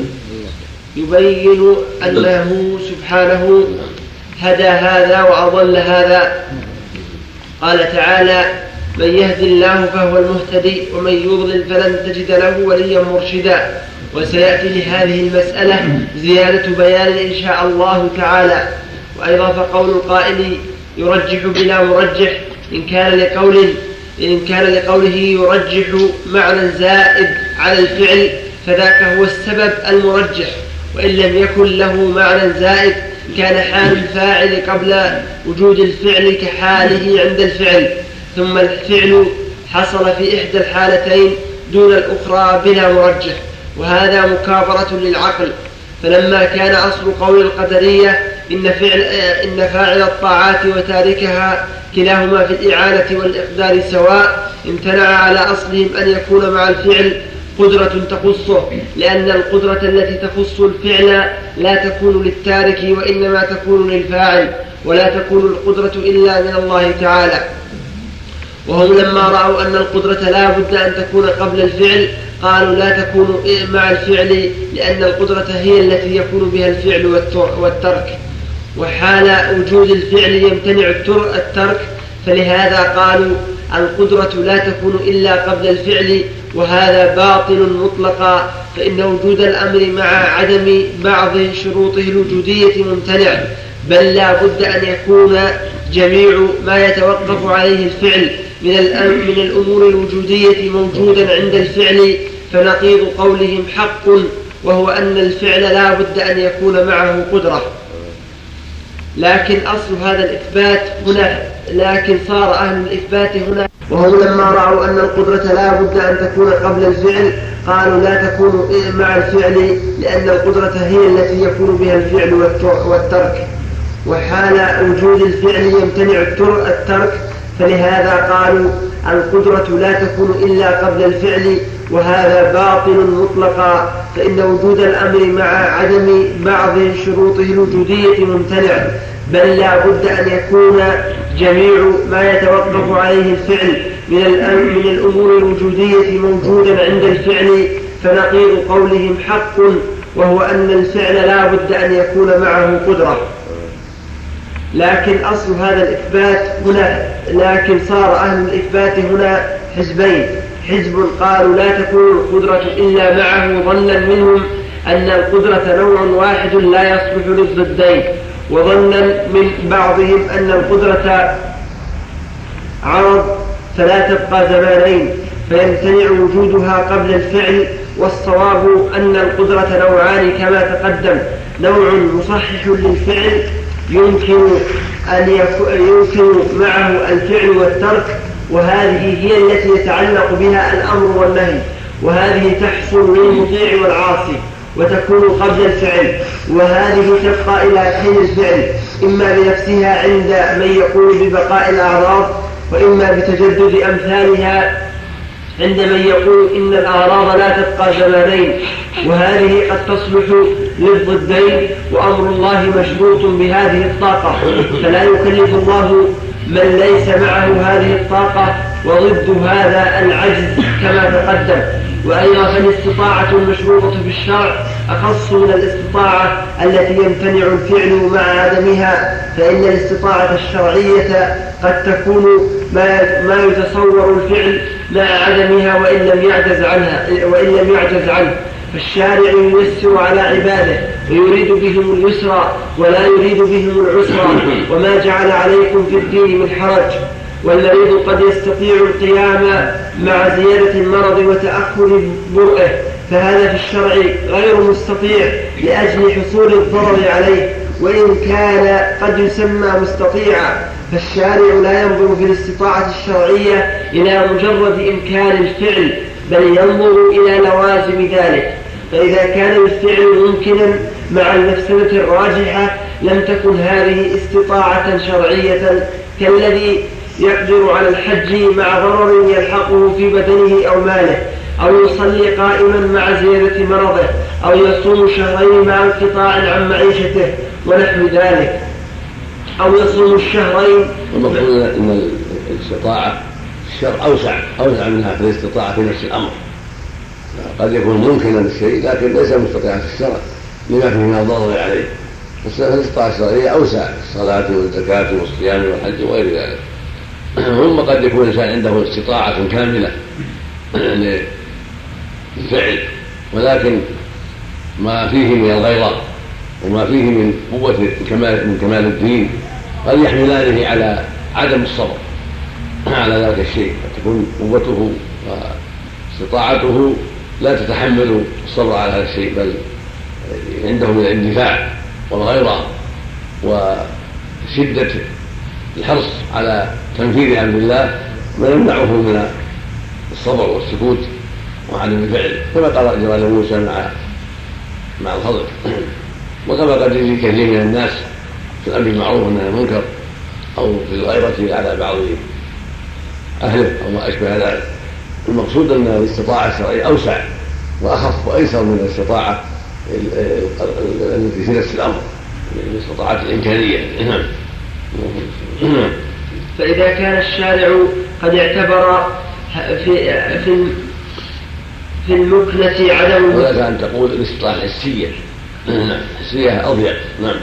يبين أنه سبحانه هدى هذا وأضل هذا. قال تعالى من يهد الله فهو المهتدي ومن يضلل فلن تجد له وليا مرشدا. وسيأتي لهذه المسألة زيادة بيان إن شاء الله تعالى. وأيضا فقول القائل يرجح بلا مرجح إن كان لقول إن كان لقوله يرجح معنى زائد على الفعل فذاك هو السبب المرجح، وإن لم يكن له معنى زائد كان حال الفاعل قبل وجود الفعل كحاله عند الفعل، ثم الفعل حصل في إحدى الحالتين دون الأخرى بلا مرجح، وهذا مكابرة للعقل. فلما كان أصل قول القدرية إن, فعل إن فاعل الطاعات وتاركها كلاهما في الإعانة والإقدار سواء، امتنع على أصلهم أن يكون مع الفعل قدرة تخصه، لأن القدرة التي تخص الفعل لا تكون للتارك وإنما تكون للفاعل، ولا تكون القدرة إلا من الله تعالى. وهم لما رأوا أن القدرة لا بد أن تكون قبل الفعل قالوا لا تكون مع الفعل، لأن القدرة هي التي يكون بها الفعل والترك، وحال وجود الفعل يمتنع الترك، فلهذا قالوا القدرة لا تكون إلا قبل الفعل، وهذا باطل مطلقا، فإن وجود الأمر مع عدم بعض شروطه الوجودية ممتنع، بل لا بد أن يكون جميع ما يتوقف عليه الفعل من من الأمور الوجودية موجودا عند الفعل، فنقيض قولهم حق، وهو أن الفعل لا بد أن يكون معه قدرة. لكن أصل هذا الإثبات هنا لكن صار أهل الإثبات هنا وهم لما رأوا أن القدرة لا بد أن تكون قبل الفعل قالوا لا تكون مع الفعل، لأن القدرة هي التي يكون بها الفعل والترك، وحال وجود الفعل يمتنع الترك، فلهذا قالوا القدرة لا تكون إلا قبل الفعل، وهذا باطل مطلقا، فإن وجود الأمر مع عدم بعض شروطه الوجودية ممتنع، بل لا بد أن يكون جميع ما يتوقف عليه الفعل من من الأمور الوجودية موجودا عند الفعل، فنقيض قولهم حق، وهو أن الفعل لا بد أن يكون معه قدرة. لكن أصل هذا الإثبات هنا لكن صار أهل الإثبات هنا حزبين، حزب قالوا لا تكون القدرة إلا معه ظنا منهم أن القدرة نوع واحد لا يصلح للضدين، وظنا من بعضهم أن القدرة عرض فلا تبقى زمانين فيمتنع وجودها قبل الفعل، والصواب أن القدرة نوعان كما تقدم، نوع مصحح للفعل يمكن أن يمكن معه الفعل والترك، وهذه هي التي يتعلق بها الأمر والنهي، وهذه تحصل للمطيع والعاصي وتكون قبل الفعل، وهذه تبقى إلى حين الفعل إما بنفسها عند من يقول ببقاء الأعراض، وإما بتجدد أمثالها عند من يقول إن الأعراض لا تبقى زمانين، وهذه قد تصلح للضدين، وأمر الله مشروط بهذه الطاقة، فلا يكلف الله من ليس معه هذه الطاقة، وضد هذا العجز كما تقدم. وأيضا فالاستطاعة المشروطة في الشرع أخص من الاستطاعة التي يمتنع الفعل مع عدمها، فإن الاستطاعة الشرعية قد تكون ما, ما يتصور الفعل مع عدمها وإن لم يعجز عنها وإن لم يعجز عنه، فالشارع ييسر على عباده ويريد بهم اليسر ولا يريد بهم العسر، وما جعل عليكم في الدين من حرج، والمريض قد يستطيع القيام مع زيادة المرض وتأخر برئه، فهذا في الشرع غير مستطيع لأجل حصول الضرر عليه، وإن كان قد يسمى مستطيعا، فالشارع لا ينظر في الاستطاعة الشرعية إلى مجرد إمكان الفعل، بل ينظر إلى لوازم ذلك، فإذا كان الفعل ممكنا مع المفسدة الراجحة لم تكن هذه استطاعة شرعية، كالذي يقدر على الحج مع ضرر يلحقه في بدنه أو ماله، أو يصلي قائما مع زيادة مرضه، أو يصوم شهرين مع انقطاع عن معيشته ونحو ذلك، أو يصوم الشهرين. والمفروض أن الاستطاعة الشرع أوسع أوسع منها في الاستطاعة في نفس الأمر، قد يكون ممكنا للشيء لكن ليس مستطيعا في الشرع لما فيه من الضرر عليه، فالاستطاعة الشرعية أوسع، الصلاة والزكاة والصيام والحج وغير ذلك. ثم قد يكون الإنسان عنده استطاعة كاملة للفعل، ولكن ما فيه من الغيرة وما فيه من قوة كمال من كمال الدين قد يحملانه على عدم الصبر على ذلك الشيء، فتكون قوته واستطاعته لا تتحمل الصبر على هذا الشيء، بل عنده من الاندفاع والغيرة وشدة الحرص على تنفيذ أمر الله ما يمنعه من الصبر والسكوت وعدم الفعل، كما قال جبال موسى مع مع الخضر، وكما قد يجي كثير من الناس في الأمر بالمعروف والنهي عن المنكر أو في الغيرة على بعض أهله أو ما أشبه ذلك. المقصود أن الاستطاعة الشرعية أوسع وأخف وأيسر من الاستطاعة التي في نفس الأمر، الاستطاعات الإمكانية. فإذا كان الشارع قد اعتبر في في في المكنة عدم، ولك أن تقول الاستطاعة الحسية، الحسية أضيق. نعم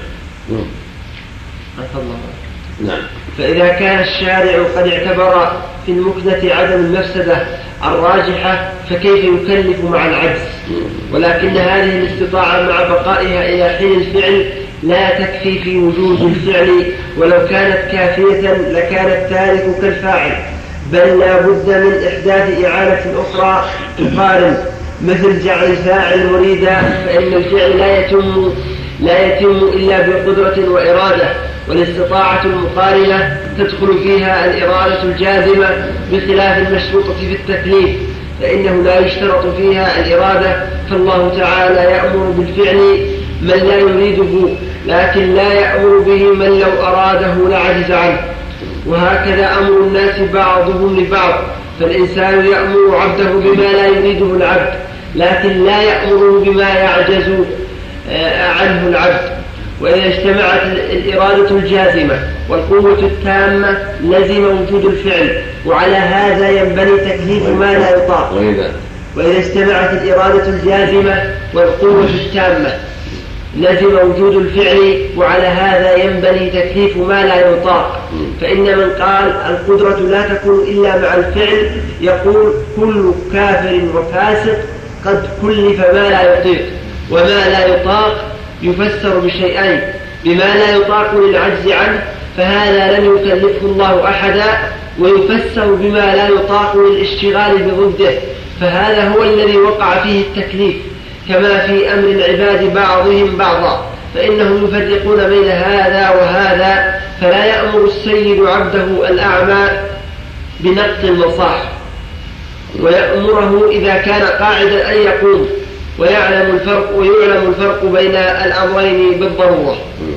نعم. فإذا كان الشارع قد اعتبر في المكنة عدم المفسدة الراجحة فكيف يكلف مع العجز؟ ولكن هذه الاستطاعة مع بقائها إلى حين الفعل لا تكفي في وجود الفعل، ولو كانت كافية لكان التارك كالفاعل، بل لا بد من إحداث إعانة أخرى تقارن، مثل جعل الفاعل مريدا، فإن الفعل لا يتم لا يتم إلا بقدرة وإرادة، والاستطاعة المقارنة تدخل فيها الإرادة الجازمة بخلاف المشروطة في التكليف، فإنه لا يشترط فيها الإرادة، فالله تعالى يأمر بالفعل من لا يريده، لكن لا يأمر به من لو أراده لعجز عنه. وهكذا أمر الناس بعضهم لبعض، فالإنسان يأمر عبده بما لا يريده العبد، لكن لا يأمره بما يعجز عنه العبد. وإذا اجتمعت الإرادة الجازمة والقوة التامة لزم وجود الفعل، وعلى هذا ينبني تكليف ما لا يطاق. وإذا اجتمعت الإرادة الجازمة والقوة التامة لزم وجود الفعل، وعلى هذا ينبني تكليف ما لا يطاق. فإن من قال القدرة لا تكون إلا مع الفعل يقول كل كافر وفاسق قد كلف ما لا يطيق، وما لا يطاق يفسر بشيئين: بما لا يطاق للعجز عنه فهذا لن يكلفه الله أحدا، ويفسر بما لا يطاق للاشتغال بضده، فهذا هو الذي وقع فيه التكليف، كما في أمر العباد بعضهم بعضا، فإنهم يفرقون بين هذا وهذا، فلا يأمر السيد عبده الأعمى بنقض المصاح، ويأمره إذا كان قاعدا أن يقوم، ويعلم الفرق ويعلم الفرق بين الأمرين بالضرورة.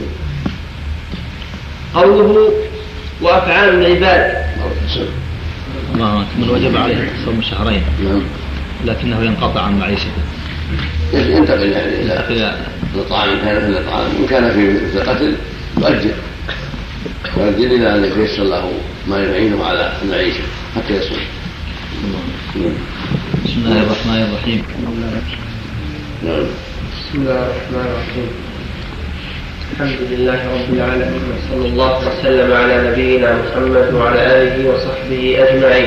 قوله وأفعال العباد ما من وجب عليه صوم شهرين لكنه ينقطع عن معيشته، ينتقل يعني إلى الطعام، إن كان في الطعام، إن كان في القتل يؤجل يؤجل إلى أن يتيسر له ما يعينه على المعيشة حتى يصوم. بسم الله الرحمن الرحيم. نعم. بسم الله الرحمن الرحيم. الحمد لله رب العالمين، وصلى الله وسلم على نبينا محمد وعلى آله وصحبه أجمعين.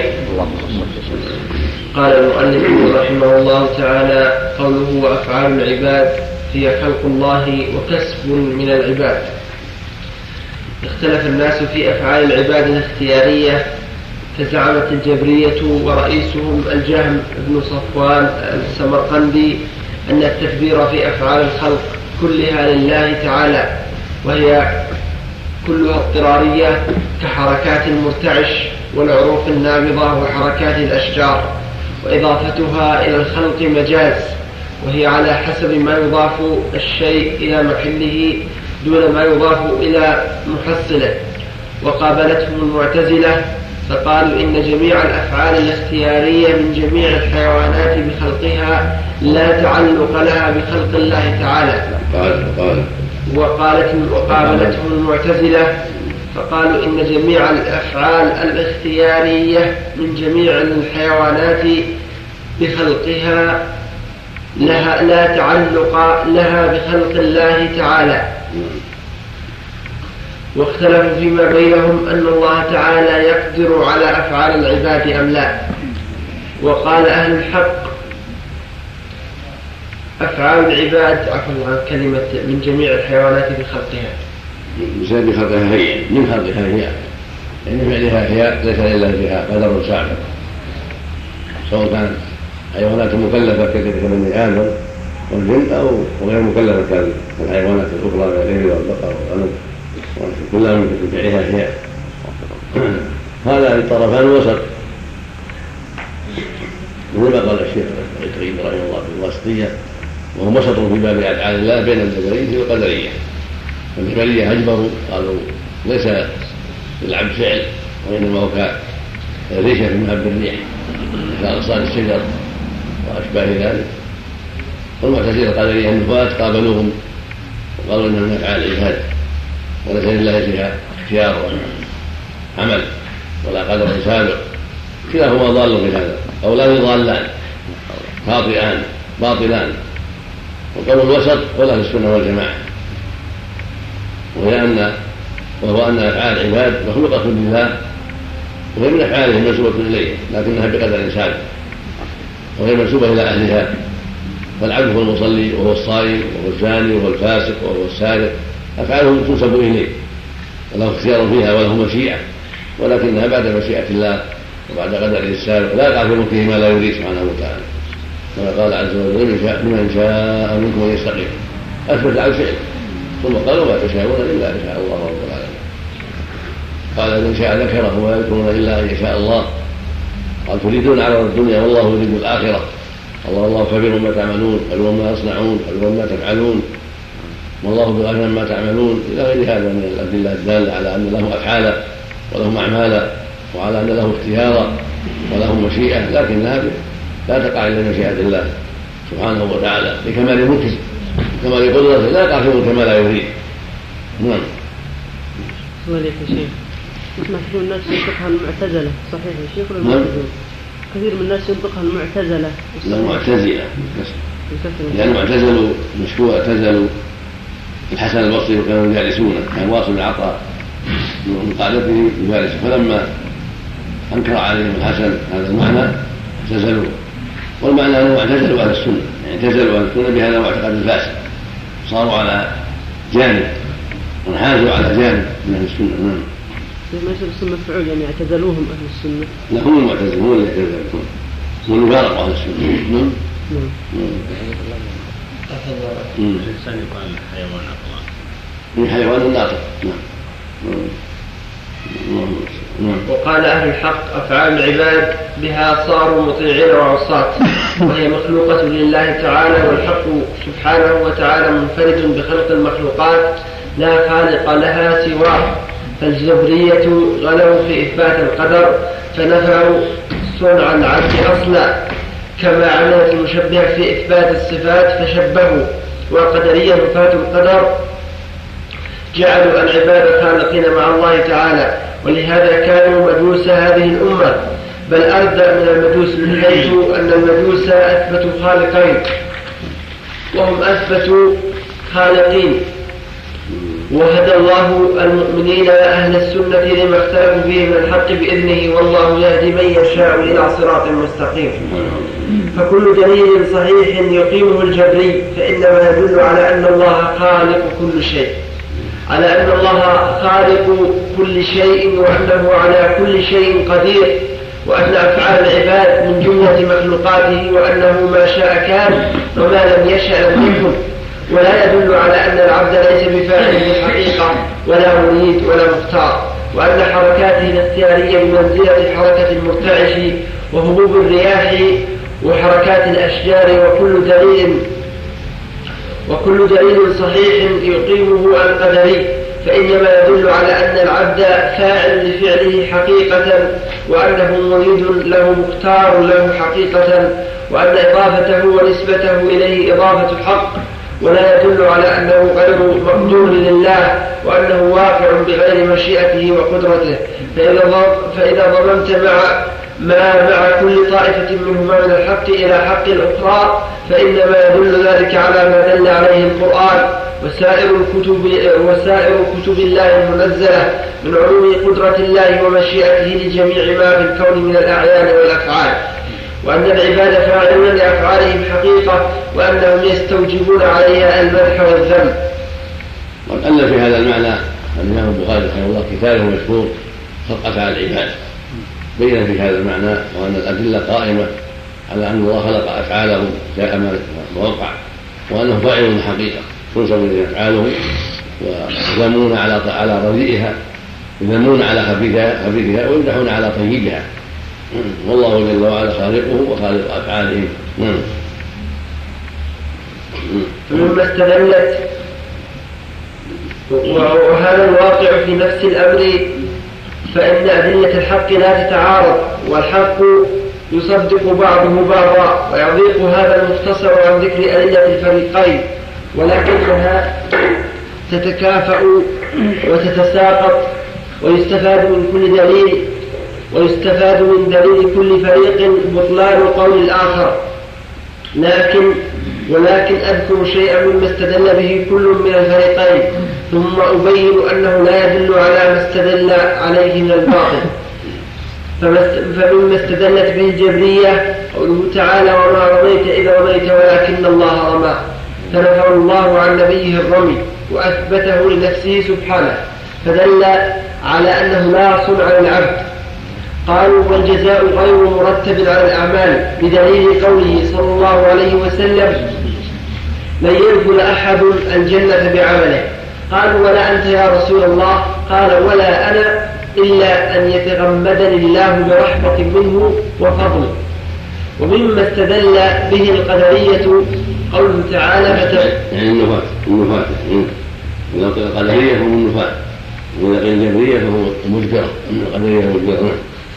قال المؤلف رحمه الله تعالى: قوله وأفعال العباد هي خلق الله وكسب من العباد. اختلف الناس في أفعال العباد الاختيارية، فزعمت الجبرية ورئيسهم الجهم بن صفوان السمرقندي أن التكبير في أفعال الخلق كلها لله تعالى، وهي كلها اضطرارية كحركات المرتعش والعروق النابضة وحركات الأشجار، وإضافتها إلى الخلق مجاز، وهي على حسب ما يضاف الشيء إلى محله دون ما يضاف إلى محصله. وقابلتهم المعتزلة فقالوا إن جميع الأفعال الاختيارية من جميع الحيوانات بخلقها لا تعلق لها بخلق الله تعالى. وقالت وقابلتهم المعتزلة فقالوا إن جميع الأفعال الاختيارية من جميع الحيوانات بخلقها لها لا تعلق لها بخلق الله تعالى. واختلفوا فيما بينهم أن الله تعالى يقدر على أفعال العباد أم لا. وقال أهل الحق أفعال العباد عفوا عن كلمة من جميع الحيوانات بخلقها، بسبب خلقها هي، من خلقها هي، لأن فعلها هي ليس إلا فيها قدر سابق، سواء كان حيوانات مكلفة كبني آدم والجن أو غير مكلفة كالحيوانات الأخرى كالإبل والبقر والغنم كلها من فعلها شيء. هذا الطرفان وسط، مثل ما قال الشيخ العتري رحمه الله في الواسطية، وهو وسط في باب أفعال الله بين الجبرية والقدرية. الجبرية أجبروا قالوا ليس للعبد فعل، وإنما هو كريشة في مهب الريح كأغصان الشجر وأشباه ذلك. والمعتزلة القدرية النفاة قابلوهم وقالوا إنها من أفعال العباد وليس لله فيها اختيار ولا عمل ولا قدر سابق. كلاهما ضال في هذا، قولان ضالان خاطئان باطلان. وقول الوسط قول أهل السنة والجماعة، وهي أن وهو أن أفعال العباد مخلوقة لله وهي من أفعاله منسوبة إليه لكنها بقدر سابق وهي منسوبة إلى أهلها. فالعبد هو المصلي وهو الصائم وهو الزاني وهو الفاسق وهو السارق، أفعاله تنسب إليه وله اختيار فيها وله مشيئة، ولكنها بعد مشيئة الله وبعد قدره السابق لا يقع في ملكه ما لا يريد سبحانه وتعالى. كما قال عز وجل لمن شاء منكم ان يستقيم، اثبت على الفعل ثم قالوا ما تشاءون الا ان يشاء الله رب العالمين. قال من شاء ذكره ولا يذكرون الا ان يشاء الله. قال تريدون عرض الدنيا والله يريد الاخره، الله الله خبير ما تعملون خبير ما يصنعون خبير ما تفعلون والله بغافل ما تعملون الى غير هذا من الادله الداله على ان له افعالا ولهم اعمالا وعلى ان له اختيارا وله مشيئه، لكنها لا تقع الا مشيئه الله سبحانه وتعالى لكمال ملكه وكمال قدرته، لا يقع في ملكه ما لا يريد. نعم. سؤالك يا شيخ، نسمع كثير من الناس ينطقها المعتزله، صحيح يا شيخ ولا المعتزله؟ كثير من الناس ينطقها المعتزله. لا معتزله بس، لان المعتزله مشهور اعتزلوا الحسن البصري وكانوا يجالسونه، كان واصل بن عطاء من قالته يجالسه، فلما انكر عليهم الحسن هذا المعنى اعتزلوه. والمعنى انهم اعتزلوا اهل السنه، يعني اعتزلوا اهل السنه بهذا المعتقد الفاسد، صاروا على جانب وانحازوا على جانب من اهل السنه. نعم. ما يصير اسم مفعول يعني اعتزلوهم اهل السنه؟ لا هم المعتزلون، هم اللي اعتزلوا، هم اللي فارقوا اهل السنه. نعم. نعم. الانسان يقال حيوان اقوى. من حيوان ناطق. نعم. نعم. وقال أهل الحق أفعال العباد بها صاروا مطيعين وعصاة، وهي مخلوقة لله تعالى، والحق سبحانه وتعالى منفرد بخلق المخلوقات لا خالق لها سواه. فالجبرية غلوا في إثبات القدر فنفعوا صنع العبد أصلا، كما عملت المشبهة في إثبات الصفات فشبهوا. والقدرية نفاة القدر جعلوا العباد خالقين مع الله تعالى، ولهذا كانوا مجوس هذه الأمة، بل أردأ من المجوس من حيث أن المجوس أثبتوا خالقين وهم أثبتوا خالقين. وهدى الله المؤمنين أهل السنة لما اختلفوا فيه من الحق بإذنه، والله يهدي من يشاء إلى صراط مستقيم. فكل دليل صحيح يقيمه الجبري فإنما يدل على أن الله خالق كل شيء، على أن الله خالق كل شيء وأنه على كل شيء قدير، وأن أفعال العباد من جملة مخلوقاته، وأنه ما شاء كان وما لم يشأ لم يكن. ولا يدل على أن العبد ليس بفاعل بالحقيقة ولا مريد ولا مختار، وأن حركاته الاختيارية بمنزلة حركة المرتعش وهبوب الرياح وحركات الأشجار. وكل دليل وكل دليل صحيح يقيمه القدري فإنما يدل على أن العبد فاعل لفعله حقيقة، وأنه مريد له مختار له حقيقة، وأن إضافته ونسبته إليه إضافة حق، ولا يدل على أنه غير مقدور لله وأنه واقع بغير مشيئته وقدرته. فإذا ضممت مع ما مع كل طائفة منهما من الحق إلى حق الأخرى فإنما يدل ذلك على ما دل عليه القرآن وسائر الكتب, وسائر كتب الله المنزلة من علوم قدرة الله ومشيئته لجميع ما في الكون من الأعيان والأفعال، وأن العباد فاعلون لأفعالهم حقيقة، وأنهم يستوجبون عليها المدح والذم. وقد ألف في هذا المعنى الإمام البخاري رحمه الله كتابه مشهور خلق أفعال العباد، بين في هذا المعنى وأن الأدلة قائمة على أن الله خلق أفعاله جاء ما وقع، وأنه فاعل حقيقة تنسب إليه أفعاله ويذمون على على رديئها، يذمون على خبيثها خبيثها ويمدحون على طيبها. والله جل وعلا خالقه وخالق أفعاله. مما استدلت، وهذا الواقع في نفس الأمر، فإن أدلة الحق لا تتعارض، والحق يصدق بعضه بعضا، ويضيق هذا المختصر عن ذكر أدلة الفريقين، ولكنها تتكافأ وتتساقط، ويستفاد من كل دليل ويستفاد من دليل كل فريق بطلان قول الآخر. لكن ولكن أذكر شيئا مما استدل به كل من الفريقين، ثم أبين أنه لا يدل على ما استدل عليه من الباطل. فمما استدلت به الجبرية قوله تعالى: وما رميت إذ رميت ولكن الله رمى، فنفى الله عن نبيه الرمي وأثبته لنفسه سبحانه، فدل على أنه لا صنع للعبد. قالوا: والجزاء غير مرتب على الأعمال، بدليل قوله صلى الله عليه وسلم: لن يدخل أحد الجنة بعمله. قالوا: ولا أنت يا رسول الله؟ قال: ولا أنا، إلا أن يتغمدني الله برحمة منه وفضل. ومما استدل به القدرية قوله تعالى: فتح يعني النفاة النفاة إذا قيل القدرية فهو النفاة، وإذا قيل الجبرية فهو المذكرة، القدرية المذكرة.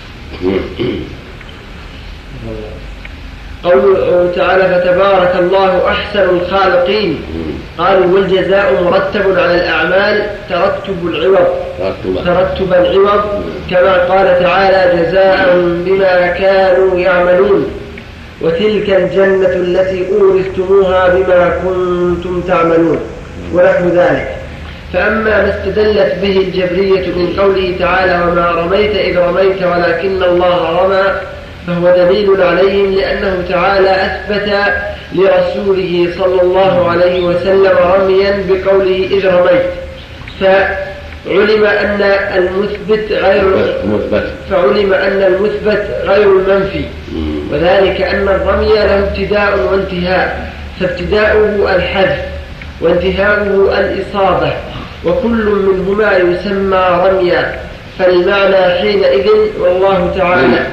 قوله تعالى: فتبارك الله أحسن الخالقين. قالوا: والجزاء مرتب على الأعمال ترتب العوض ترتب العوض كما قال تعالى: جزاء بما كانوا يعملون، وتلك الجنة التي أورثتموها بما كنتم تعملون، ونحو ذلك. فأما ما استدلت به الجبرية من قوله تعالى: وما رميت إذ رميت ولكن الله رمى، فهو دليل عليهم، لأنه تعالى أثبت لرسوله صلى الله عليه وسلم رميا بقوله إذ رميت، فعلم أن المثبت غير فعلم أن المثبت غير المنفي، وذلك أن الرمي له ابتداء وانتهاء، فابتداؤه الحذف وانتهاؤه الإصابة، وكل منهما يسمى رميا. فالمعنى حينئذ والله تعالى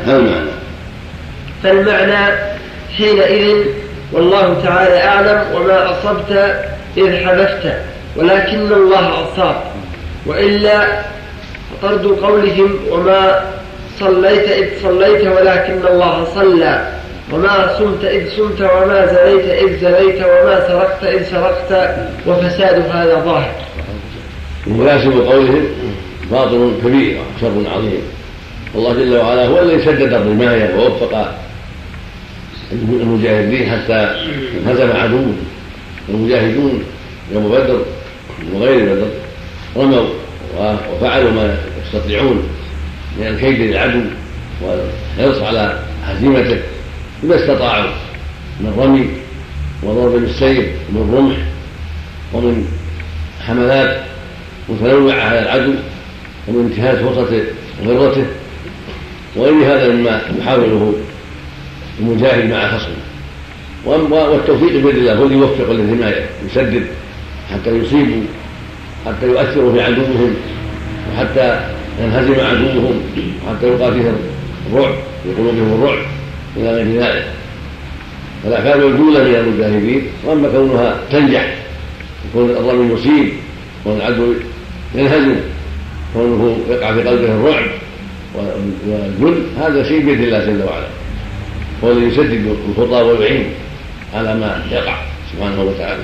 فالمعنى حينئذ والله تعالى أعلم، وما أصبت إذ حذفت ولكن الله أصاب. وإلا طرد قولهم: وما صليت إذ صليت ولكن الله صلى، وما صمت إذ صمت، وما زنيت إذ زنيت، وما سرقت إذ سرقت، وفساد هذا ظاهر. مناسب قولهم باطل كبير وشر عظيم. الله جل وعلا هو الذي سدد الرماية ووفق المجاهدين حتى هزم عدوهم. المجاهدون يوم بدر وغير بدر رموا وفعلوا ما يستطيعون من الكيد للعدو والحرص على هزيمته بما استطاعوا من رمي وضرب بالسيف ومن رمح ومن حملات متنوعة على العدو ومن انتهاز فرصة غرته وغير هذا مما يحاوله المجاهد مع خصمه. والتوفيق بيد الله هو يوفق للرماية، يسدد حتى يصيبوا، حتى يؤثروا في عدوهم، وحتى ينهزم عدوهم، وحتى يلقى فيهم الرعب في قلوبهم الرعب إلى غير ذلك. فالأفعال موجودة من المجاهدين، وأما كونها تنجح يكون الرمي يصيب والعدو ينهزم، كونه يقع في قلبه الرعب والجل، هذا شيء بيد الله جل وعلا، هو الذي يسدد الخطى ويعين على ما يقع سبحانه وتعالى.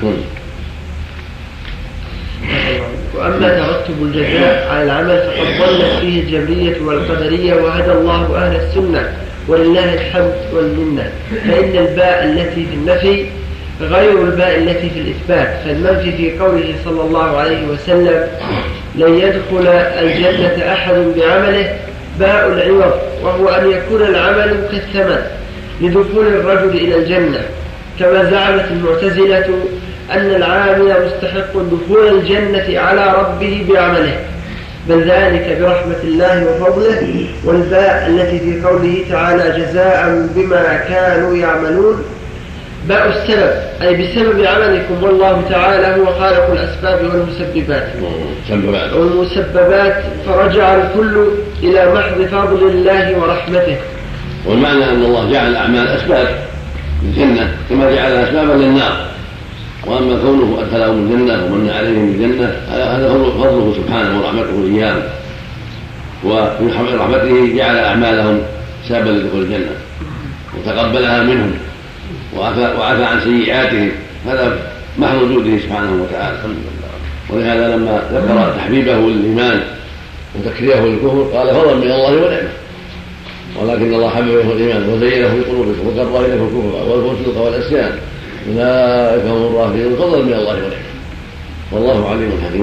وأما ترتب الجزاء على العمل فقد ضلت فيه الجبرية والقدرية، وهدى الله أهل السنة ولله الحمد والمنة. فإن الباء التي في النفي غير الباء التي في الإثبات، فالمنفي في قوله صلى الله عليه وسلم: لن يدخل الجنة أحد بعمله باء العوض، وهو أن يكون العمل كالثمن لدخول الرجل إلى الجنة، كما زعمت المعتزلة أن العامل مستحق دخول الجنة على ربه بعمله، بل ذلك برحمة الله وفضله. والباء التي في قوله تعالى: جزاء بما كانوا يعملون، باء السبب أي بسبب عملكم، والله تعالى هو خالق الأسباب والمسببات والمسببات فرجع الكل إلى محض فضل الله ورحمته. والمعنى أن الله جعل الأعمال أسباب للجنة كما جعل أسبابا للنار، وأما كونه أدخلهم الجنة ومن عليهم الجنة هذا هو فضله سبحانه ورحمته إياهم، ومن رحمته جعل أعمالهم سببا لدخول الجنة وتقبلها منهم وعفى عن سيئاتهم، هذا محض وجوده سبحانه وتعالى. ولهذا لما ذكر تحبيبه للإيمان وتكريهه للكفر قال فضلا من الله ونعمه، ولكن الله حببه الإيمان وزينه في قلوبكم وكره إليكم الكفر والفسوق والعصيان أولئك هم الراشدون فضلا من الله ونعمه، والله عليم حكيم.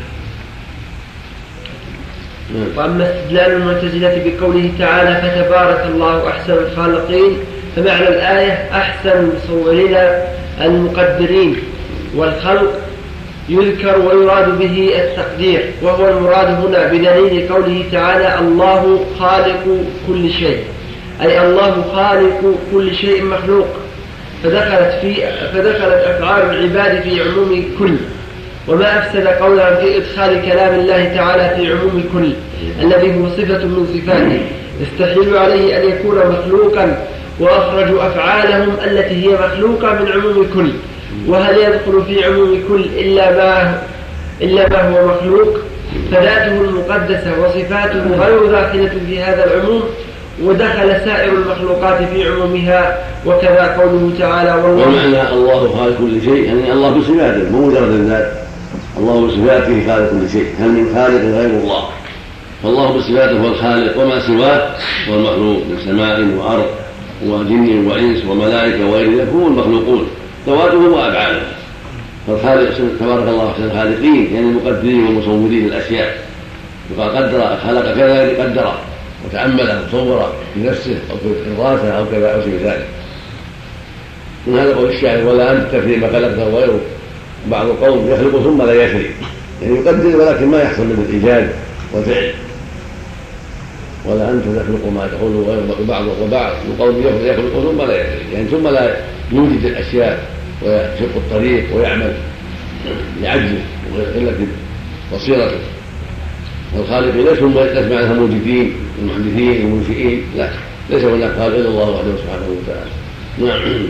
وأما استدلال المعتزلة بقوله تعالى فتبارك الله أحسن الخالقين، فمعنى الآية أحسن المصورين المقدرين، والخلق يذكر ويراد به التقدير، وهو المراد هنا بدليل قوله تعالى الله خالق كل شيء، أي الله خالق كل شيء مخلوق، فدخلت, في فدخلت أفعال العباد في عموم كل، وما أفسد قولا في إدخال كلام الله تعالى في عموم كل الذي هو صفة من صفاته يستحيل عليه أن يكون مخلوقا، وأخرجوا أفعالهم التي هي مخلوقة من عموم كل. وهل يدخل في عموم كل إلا ما, إلا ما هو مخلوق؟ فذاته المقدسة وصفاته غير داخلة في هذا العموم، ودخل سائر المخلوقات في عمومها، وكذا قوله تعالى والله ومعنى الله خالق كل شيء يعني الله بصفاته مو مجرد الذات، الله بصفاته خالق كل شيء، هل من خالق غير الله؟ فالله بصفاته هو الخالق، وما سواه هو المخلوق من سماء وأرض وجن وإنس وملائكة وغير ذلك هم المخلوقون ذواته وأفعاله. فالخالق تبارك الله أحسن الخالقين يعني المقدرين والمصورين الأشياء، وقد قدر خلق كذا قدره وتأمله وصوره في نفسه أو في إرادته أو كذا أو شيء ذلك. من هذا قول الشاعر ولا أنت تفري ما خلقته غيره، بعض القوم يخلق ثم لا يفري، يعني يقدر ولكن ما يحصل من الإيجاد والفعل. ولا أنت تخلق ما تقول غير بعض وبعض القوم يخلق ثم لا يفري، يعني ثم لا يوجد الأشياء ويشق الطريق ويعمل لعجزه وقلة بصيرته. والخالقين ليسوا معناها موجودين المحدثين والمنشئين، لا، ليس هناك خالق الا الله وحده سبحانه وتعالى. نعم.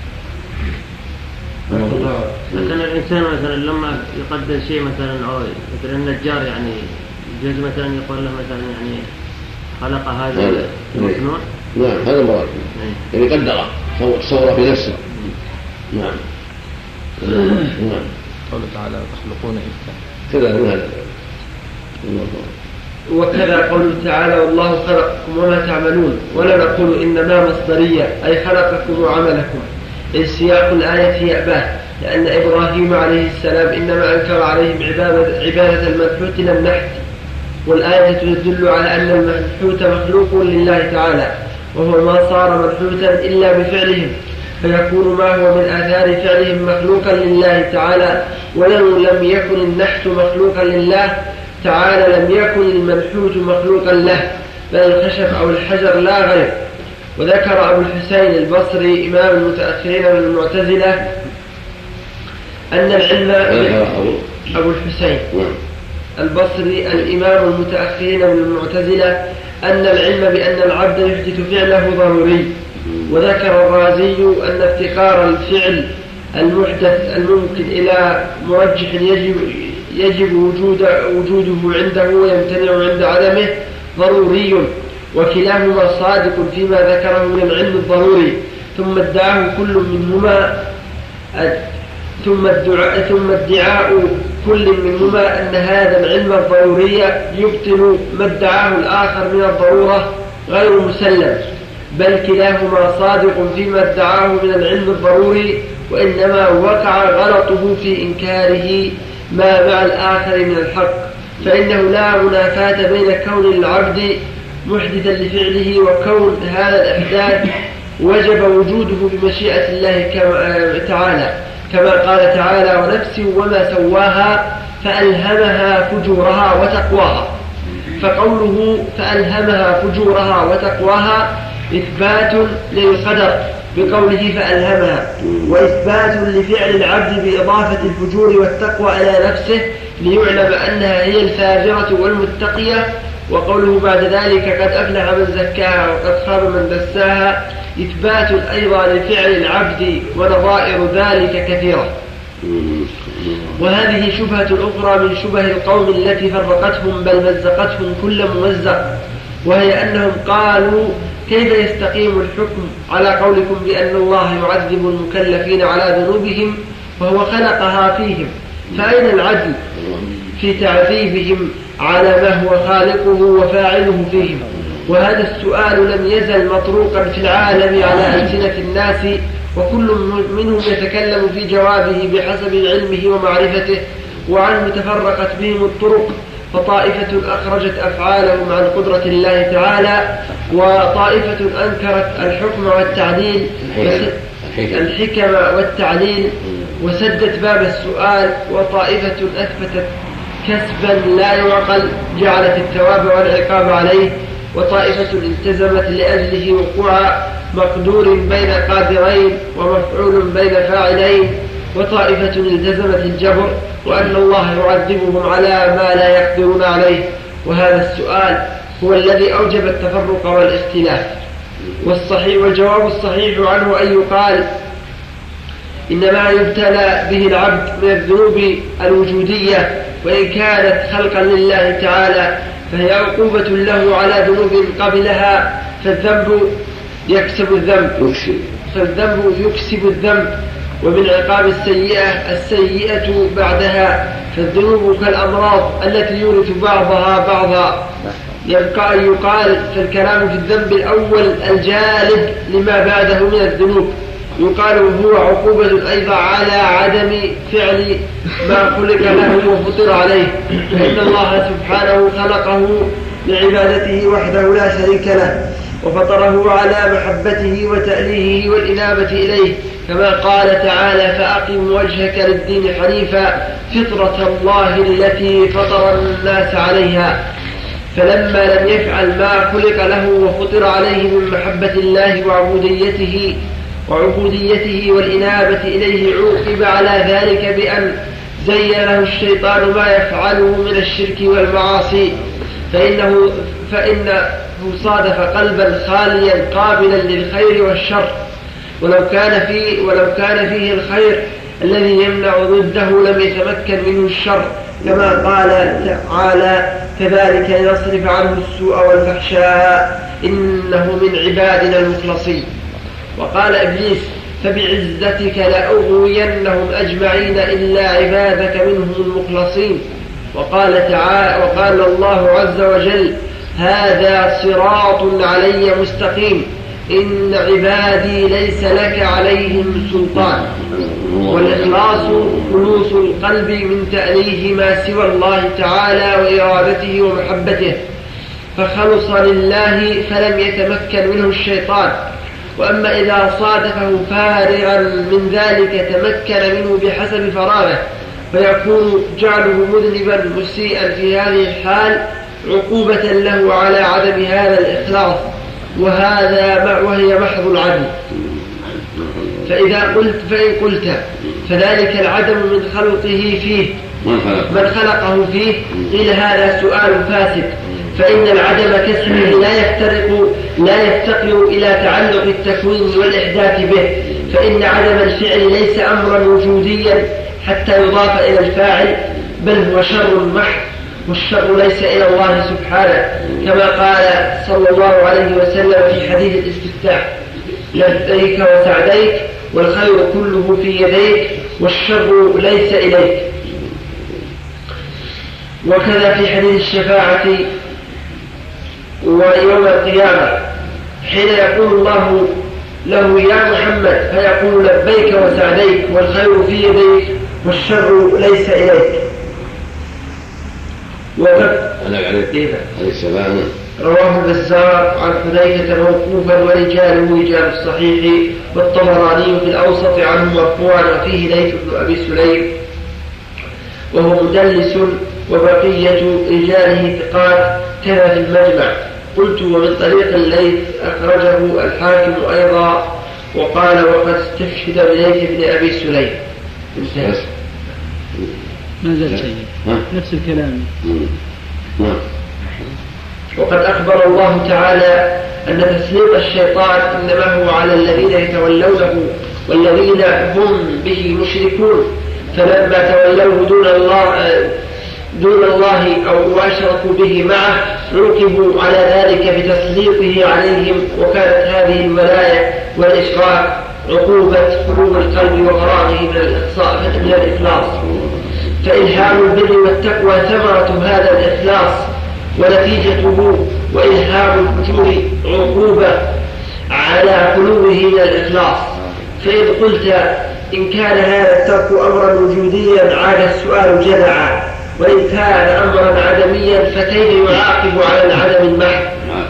مثلا الانسان مثلا لما يقدر شيء مثلا او مثلا النجار يعني يجوز مثلا يقول له مثلا يعني خلق هذا المصنوع. نعم هذا مراد، يعني قدره صوره في نفسه. نعم. نعم. قوله تعالى تخلقون إفكا كذا من هذا. وكذا قوله تعالى والله خلقكم وما تعملون، ولا نقول إنما مصدرية أي خلقكم وعملكم، إذ سياق الآية يأباه، لأن إبراهيم عليه السلام إنما أنكر عليهم عبادة, عبادة المنحوت لا النحت، والآية تدل على أن المنحوت مخلوق لله تعالى، وهو ما صار منحوتا إلا بفعلهم، فيكون ما هو من آثار فعلهم مخلوقا لله تعالى. ولو لم يكن النحت مخلوقا لله تعالى لم يكن المنحوت مخلوقا له، بل الخشب أو الحجر لا غير. وذكر أبو الحسين البصري إمام المتأخرين من المعتزلة أن العلم أبو الحسين البصري الإمام المتأخرين من المعتزلة أن العلم بأن العبد يحدث فعله ضروري. وذكر الرازي أن افتقار الفعل المحدث الممكن إلى مرجح يجب, يجب وجود وجوده عنده ويمتنع عند عدمه ضروري، وكلاهما صادق فيما ذكره من العلم الضروري. ثم ادعاه كل منهما ثم ادعاء ثم ادعاء كل منهما أن هذا العلم الضروري يبطل ما ادعاه الآخر من الضرورة غير مسلم، بل كلاهما صادق فيما ادعاه من العلم الضروري، وإنما وقع غلطه في إنكاره ما مع الآخر من الحق. فإنه لا منافاة بين كون العبد محدثا لفعله وكون هذا الإحداث وجب وجوده بمشيئة الله تعالى، كما قال تعالى ونفس وما سواها فألهمها فجورها وتقواها. فقوله فألهمها فجورها وتقواها إثبات للقدر بقوله فألهمها، وإثبات لفعل العبد بإضافة الفجور والتقوى إلى نفسه ليعلم أنها هي الفاجرة والمتقية، وقوله بعد ذلك قد أفلح من زكاها وقد خاب من دساها إثبات أيضا لفعل العبد، ونظائر ذلك كثيرة. وهذه شبهة أخرى من شبه القوم التي فرقتهم بل مزقتهم كل ممزق، وهي أنهم قالوا كيف يستقيم الحكم على قولكم بأن الله يعذب المكلفين على ذنوبهم وهو خلقها فيهم، فأين العدل في تعذيبهم على ما هو خالقه وفاعله فيهم؟ وهذا السؤال لم يزل مطروقا في العالم على ألسنة الناس، وكل منهم يتكلم في جوابه بحسب علمه ومعرفته، وعنه تفرقت بهم الطرق، فطائفة أخرجت أفعالهم عن قدرة الله تعالى، وطائفة أنكرت الحكم والتعليل الحكم والتعليل وسدت باب السؤال، وطائفة أثبتت كسبا لا يعقل جعلت الثواب والعقاب عليه، وطائفة التزمت لأجله وقوع مقدور بين قادرين ومفعول بين فاعلين، وطائفة التزمت الجبر وأن الله يعذبهم على ما لا يقدرون عليه. وهذا السؤال هو الذي أوجب التفرق والاختلاف، والصحيح والجواب الصحيح عنه أن يقال إنما يبتلى به العبد من الذنوب الوجودية، وإن كانت خلقا لله تعالى فهي عقوبة له على ذنوب قبلها، فالذنب يكسب الذنب فالذنب يكسب الذنب ومن عقاب السيئة السيئة بعدها، فالذنوب كالأمراض التي يورث بعضها بعضا. يبقى أن يقال فالكلام في الذنب الأول الجالب لما بعده من الذنوب، يقال هو عقوبة أيضا على عدم فعل ما خلق له وفطر عليه، فإن الله سبحانه خلقه لعبادته وحده لا شريك له، وفطره على محبته وتأليهه والإنابة إليه، كما قال تعالى فأقم وجهك للدين حنيفا فطرة الله التي فطر الناس عليها. فلما لم يفعل ما خلق له وفطر عليه من محبة الله وعبوديته وعبوديته والإنابة إليه عوقب على ذلك بأن زين له الشيطان ما يفعله من الشرك والمعاصي، فإنه, فإنه صادف قلبا خاليا قابلا للخير والشر، ولو كان فيه, ولو كان فيه الخير الذي يمنع ضده لم يتمكن منه الشر، كما قال تعالى كذلك لنصرف عنه السوء والفحشاء إنه من عبادنا المخلصين. وقال إبليس فبعزتك لأغوينهم أجمعين إلا عبادك منهم المخلصين. وقال تعالى وقال الله عز وجل هذا صراط علي مستقيم إن عبادي ليس لك عليهم سلطان. والإخلاص خلوص القلب من تأليه ما سوى الله تعالى وإرادته ومحبته، فخلص لله فلم يتمكن منه الشيطان. وأما إذا صادفه فارغا من ذلك تمكن منه بحسب فراغه، فيكون جعله مذنبا مسيئا في هذه الحال عقوبة له على عدم هذا الإخلاص، وهذا وهي محض العدل. فإذا قلت فإن قلت فذلك العدم من خلقه فيه من خلقه فيه قيل هذا سؤال فاسد، فإن العدم كاسمه لا يفترق لا يفتقر إلى تعلق التكوين والإحداث به، فإن عدم الفعل ليس أمرا وجوديا حتى يضاف إلى الفاعل، بل هو شر محض، والشر ليس إلى الله سبحانه، كما قال صلى الله عليه وسلم في حديث الاستفتاح لبيك وسعديك والخير كله في يديك والشر ليس إليك. وكذا في حديث الشفاعة ويوم القيامة حين يقول الله له يا محمد فيقول لبيك وسعديك والخير في يديك والشر ليس إليك. رواه البزار عن حذيفة موقوفا ورجاله رجال الصحيح، والطبراني في الأوسط عنه مرفوعا وفيه ليث بن أبي سليم وهو مدلس وبقية رجاله ثقات كذا في المجمع. قلت ومن طريق الليث أخرجه الحاكم أيضا وقال وقد استشهد بليث بن أبي سليم. ما زال شيء نفس الكلام. وقد أخبر الله تعالى أن تسليط الشيطان إنما هو على الذين يتولونه والذين هم به مشركون، فلما تولوه دون الله دون الله أو وأشركوا به معه عوقبوا على ذلك بتسليطه عليهم، وكانت هذه الولاية والإشراك عقوبة خلو القلب وفراغه من الإخلاص من الإخلاص. فإلهام البر والتقوى ثمرة هذا الإخلاص ونتيجته، وإلهام الفجور عقوبة على خلوه من الإخلاص. فإن قلت إن كان هذا الترك أمرا وجوديا عاد السؤال جدعا، وإن كان أمرا عدميا فكيف يعاقب على العدم المحض؟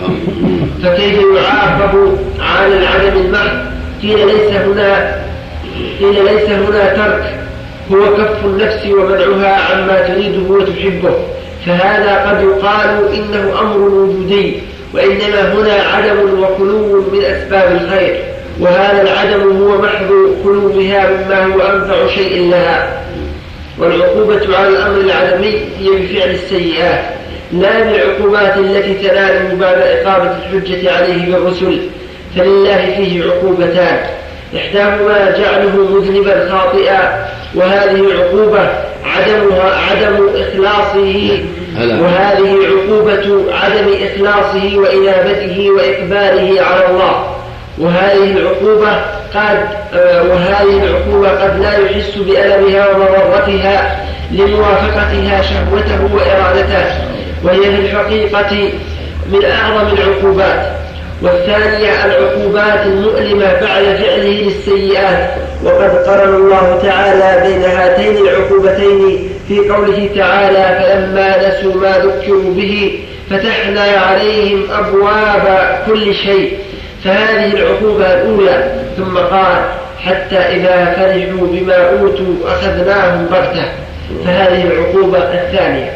فكيف يعاقب على العدم المحض؟ قيل ليس هنا قيل ليس هنا ترك، هو كف النفس ومنعها عما تريده وتحبه، فهذا قد يقال إنه أمر وجودي، وإنما هنا عدم وخلو من أسباب الخير، وهذا العدم هو محض خلوها مما هو أنفع شيء لها. والعقوبة على الأمر العدمي هي بفعل السيئات، لا بالعقوبات التي تناله بعد إقامة الحجة عليه بالرسل، فلله فيه عقوبتان، إحداهما جعله مذنبا خاطئا، وهذه عقوبة عدمها عدم إخلاصه، وهذه عقوبة عدم إخلاصه وإنابته وإقباله على الله. وهذه العقوبة قد وهذه العقوبة قد لا يحس بألمها ومضرتها لموافقتها شهوته وإرادته، وهي في الحقيقة من أعظم العقوبات. والثانية العقوبات المؤلمة بعد فعله للسيئات، وقد قرن الله تعالى بين هاتين العقوبتين في قوله تعالى فلما نسوا ما ذكروا به فتحنا عليهم أبواب كل شيء، فهذه العقوبة الأولى. ثم قال حتى إذا فرحوا بما أوتوا أخذناهم بغتة، فهذه العقوبة الثانية.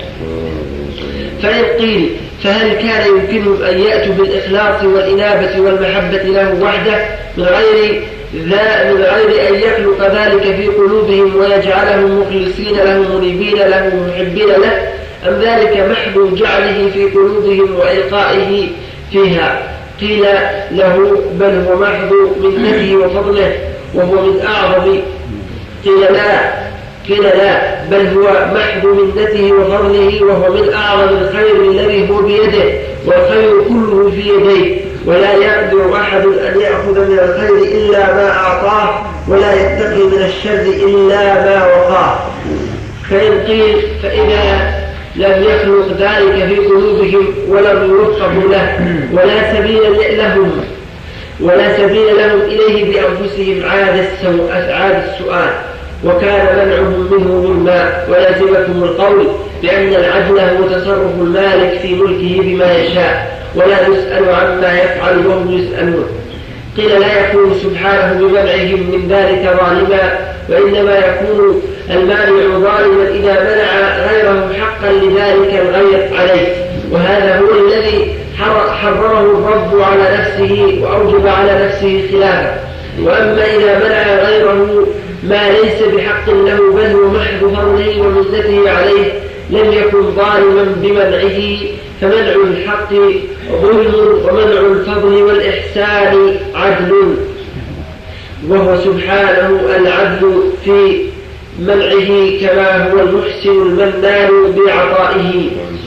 فإن قيل فهل كان يمكنهم أن يأتوا بالإخلاص والإنابة والمحبة له وحده من غير ذا من غير أن يخلق ذلك في قلوبهم ويجعلهم مخلصين له منيبين له محبين له، أم ذلك محض جعله في قلوبهم وإلقائه فيها؟ قيل له بل هو محض منته وفضله وهو من أعظم قيل لا قيل لا بل هو محض منته وفضله وهو من أعظم الخير الذي هو بيده، والخير كله في يديه، ولا يقدر أحد أن يأخذ من الخير إلا ما أعطاه، ولا يتقي من الشر إلا ما وقاه. فإن قيل فإذا لم يخلق ذلك في قلوبهم ولم يوفقوا له ولا سبيل لهم ولا سبيل لهم إليه بأنفسهم عاد السؤال، وكان منعهم منه مما ولازمكم القول بأن العدل هو تصرف المالك في ملكه بما يشاء، ولا يسأل عما يفعل وهم يسألون. قيل لا يكون سبحانه بمنعهم من ذلك ظالما، وإنما يكون المانع ظالما إذا منع غيره حقا لذلك الغير عليه، وهذا هو الذي حرمه الرب على نفسه وأوجب على نفسه خلافه. وأما إذا منع غيره ما ليس بحق له بل هو محض فضله ومنته عليه لم يكن ظالما بمنعه، فمنع الحق ظلم ومنع الفضل والإحسان عدل، وهو سبحانه العدل في منعه كما هو المحسن المنان بعطائه.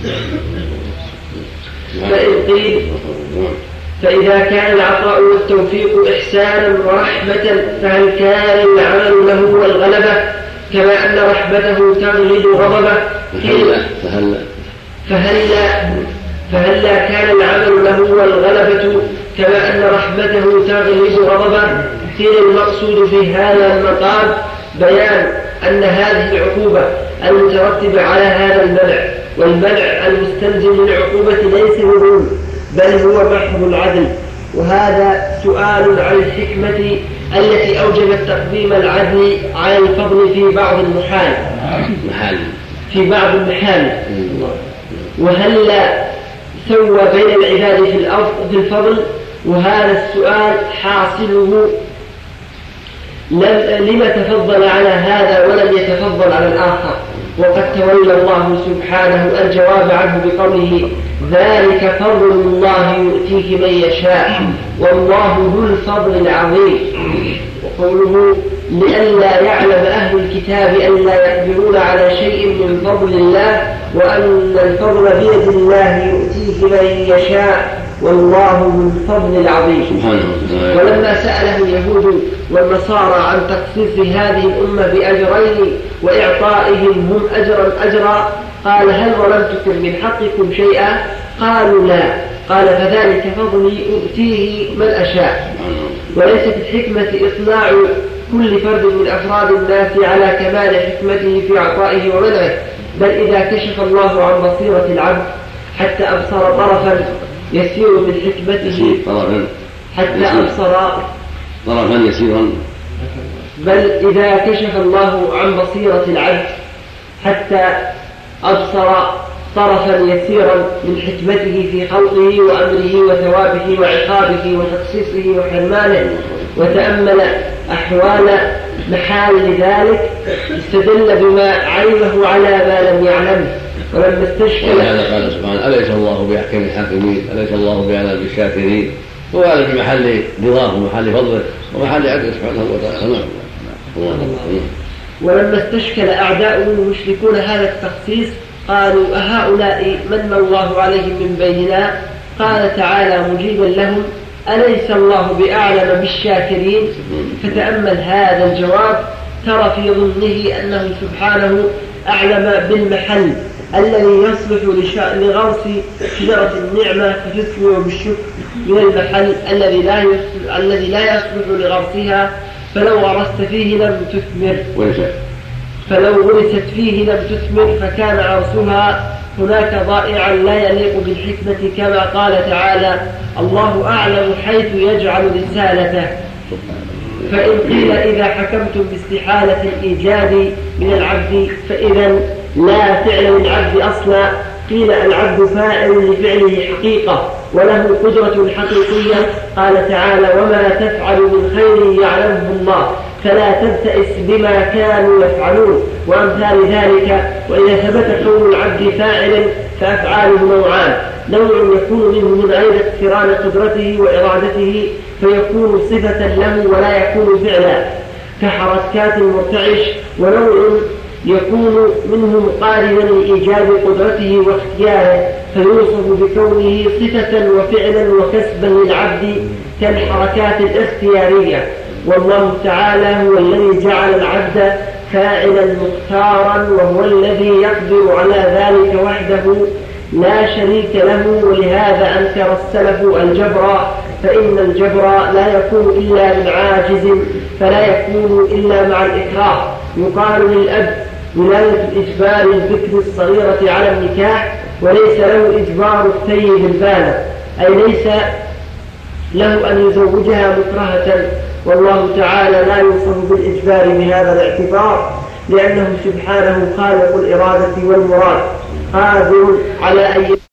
فإن قيل فإذا كان العطاء والتوفيق إحسانا ورحمة فهل كان العمل له والغلبة كما أن رحمته تغلب غضبه؟ فهل فهل فهلا كان العمل له والغلبة كما أن رحمته تغلب غضبه؟ قيل المقصود في هذا المقام بيان أن هذه العقوبة المترتبة على هذا المنع، والمنع المستلزم للعقوبة ليس بظلم بل هو محض العدل. وهذا سؤال عن الحكمة التي أوجبت تقديم العدل على الفضل في بعض المحال في بعض المحال وهل سوى بين العباد في الفضل؟ وهذا السؤال حاصله لما تفضل على هذا ولم يتفضل على الآخر؟ وقد تولى الله سبحانه الجواب عنه بقوله ذلك فضل الله يؤتيه من يشاء والله ذو الفضل العظيم. وقوله لئلا يعلم أهل الكتاب أن لا يقدرون على شيء من فضل الله وأن الفضل بيد الله يؤتيه من يشاء والله ذو الفضل العظيم. ولما سأله اليهود والنصارى عن تخصيص هذه الأمة بأجرين وإعطائهم هم أجرا أجرا قال هل ظلمتكم من حقكم شيئا؟ قالوا لا. قال فذلك فضلي أؤتيه من أشاء. وليست الحكمة إطلاع كل فرد من أفراد الناس على كمال حكمته في إعطائه ومنعه، بل إذا كشف الله عن بصيرة العبد حتى أبصر طرفا يسير من حكمته حتى أبصر طرفا يسيرا بل إذا كشف الله عن بصيرة العبد حتى أبصر طرفا يسيرا من حكمته في خلقه وأمره وثوابه وعقابه وتخصيصه وحرمانه وتأمل أحوال محال ذلك استدل بما علمه على ما لم يعلمه. ولما استشكل ولهذا قال سبحانه أليس الله بأحكم الحاكمين أليس الله بأعلم بالشاكرين. هو هذا في محل رضاه ومحل فضله ومحل عدله سبحانه وتعالى. ولما استشكل أعداؤه المشركون هذا التخصيص قالوا أهؤلاء من الله عليهم من بيننا؟ قال تعالى مجيبا لهم أليس الله بأعلم بالشاكرين؟ فتأمل هذا الجواب ترى في ضمنه أنه سبحانه أعلم بالمحل الذي يصلح لغرس شجرة النعمة فتثمر بالشكر من المحل الذي لا الذي لا يصلح لغرسها فلو غرست فيه لم تثمر فلو غرست فيه لم تثمر فكان عرسها هناك ضائعا لا يليق بالحكمة كما قال تعالى الله أعلم حيث يجعل رسالته. فإن قيل إذا حكمتم باستحالة الإيجاد من العبد فإذا لا فعل للعبد أصلا قيل العبد فاعل لفعله حقيقة وله قدرة حقيقية. قال تعالى وما تفعل من خير يعلمه الله فلا تبتئس بما كانوا يفعلون وأمثال ذلك. وإذا ثبت كون العبد فاعلا فأفعاله نوعان، نوع يكون منه من غير اقتران قدرته وإرادته فيكون صفة له ولا يكون فعلا كحركات المرتعش، ونوع يكون منه مقارنا لإيجاد قدرته واختياره فيوصف بكونه صفة وفعلا وكسبا للعبد كالحركات الاختيارية. والله تعالى هو الذي جعل العبد فاعلا مختارا وهو الذي يقدر على ذلك وحده لا شريك له. ولهذا أنكر السلف الجبر فإن الجبر لا يكون إلا من عاجز فلا يكون إلا مع الإكراه. يقال للأب ولاية إجبار الذكر الصغيرة على النكاح وليس له إجبار الثيب البالغ، أي ليس له أن يزوجها مكرهة. والله تعالى لا يوصف بالإجبار بهذا الاعتبار لأنه سبحانه خالق الإرادة والمراد قادر على أن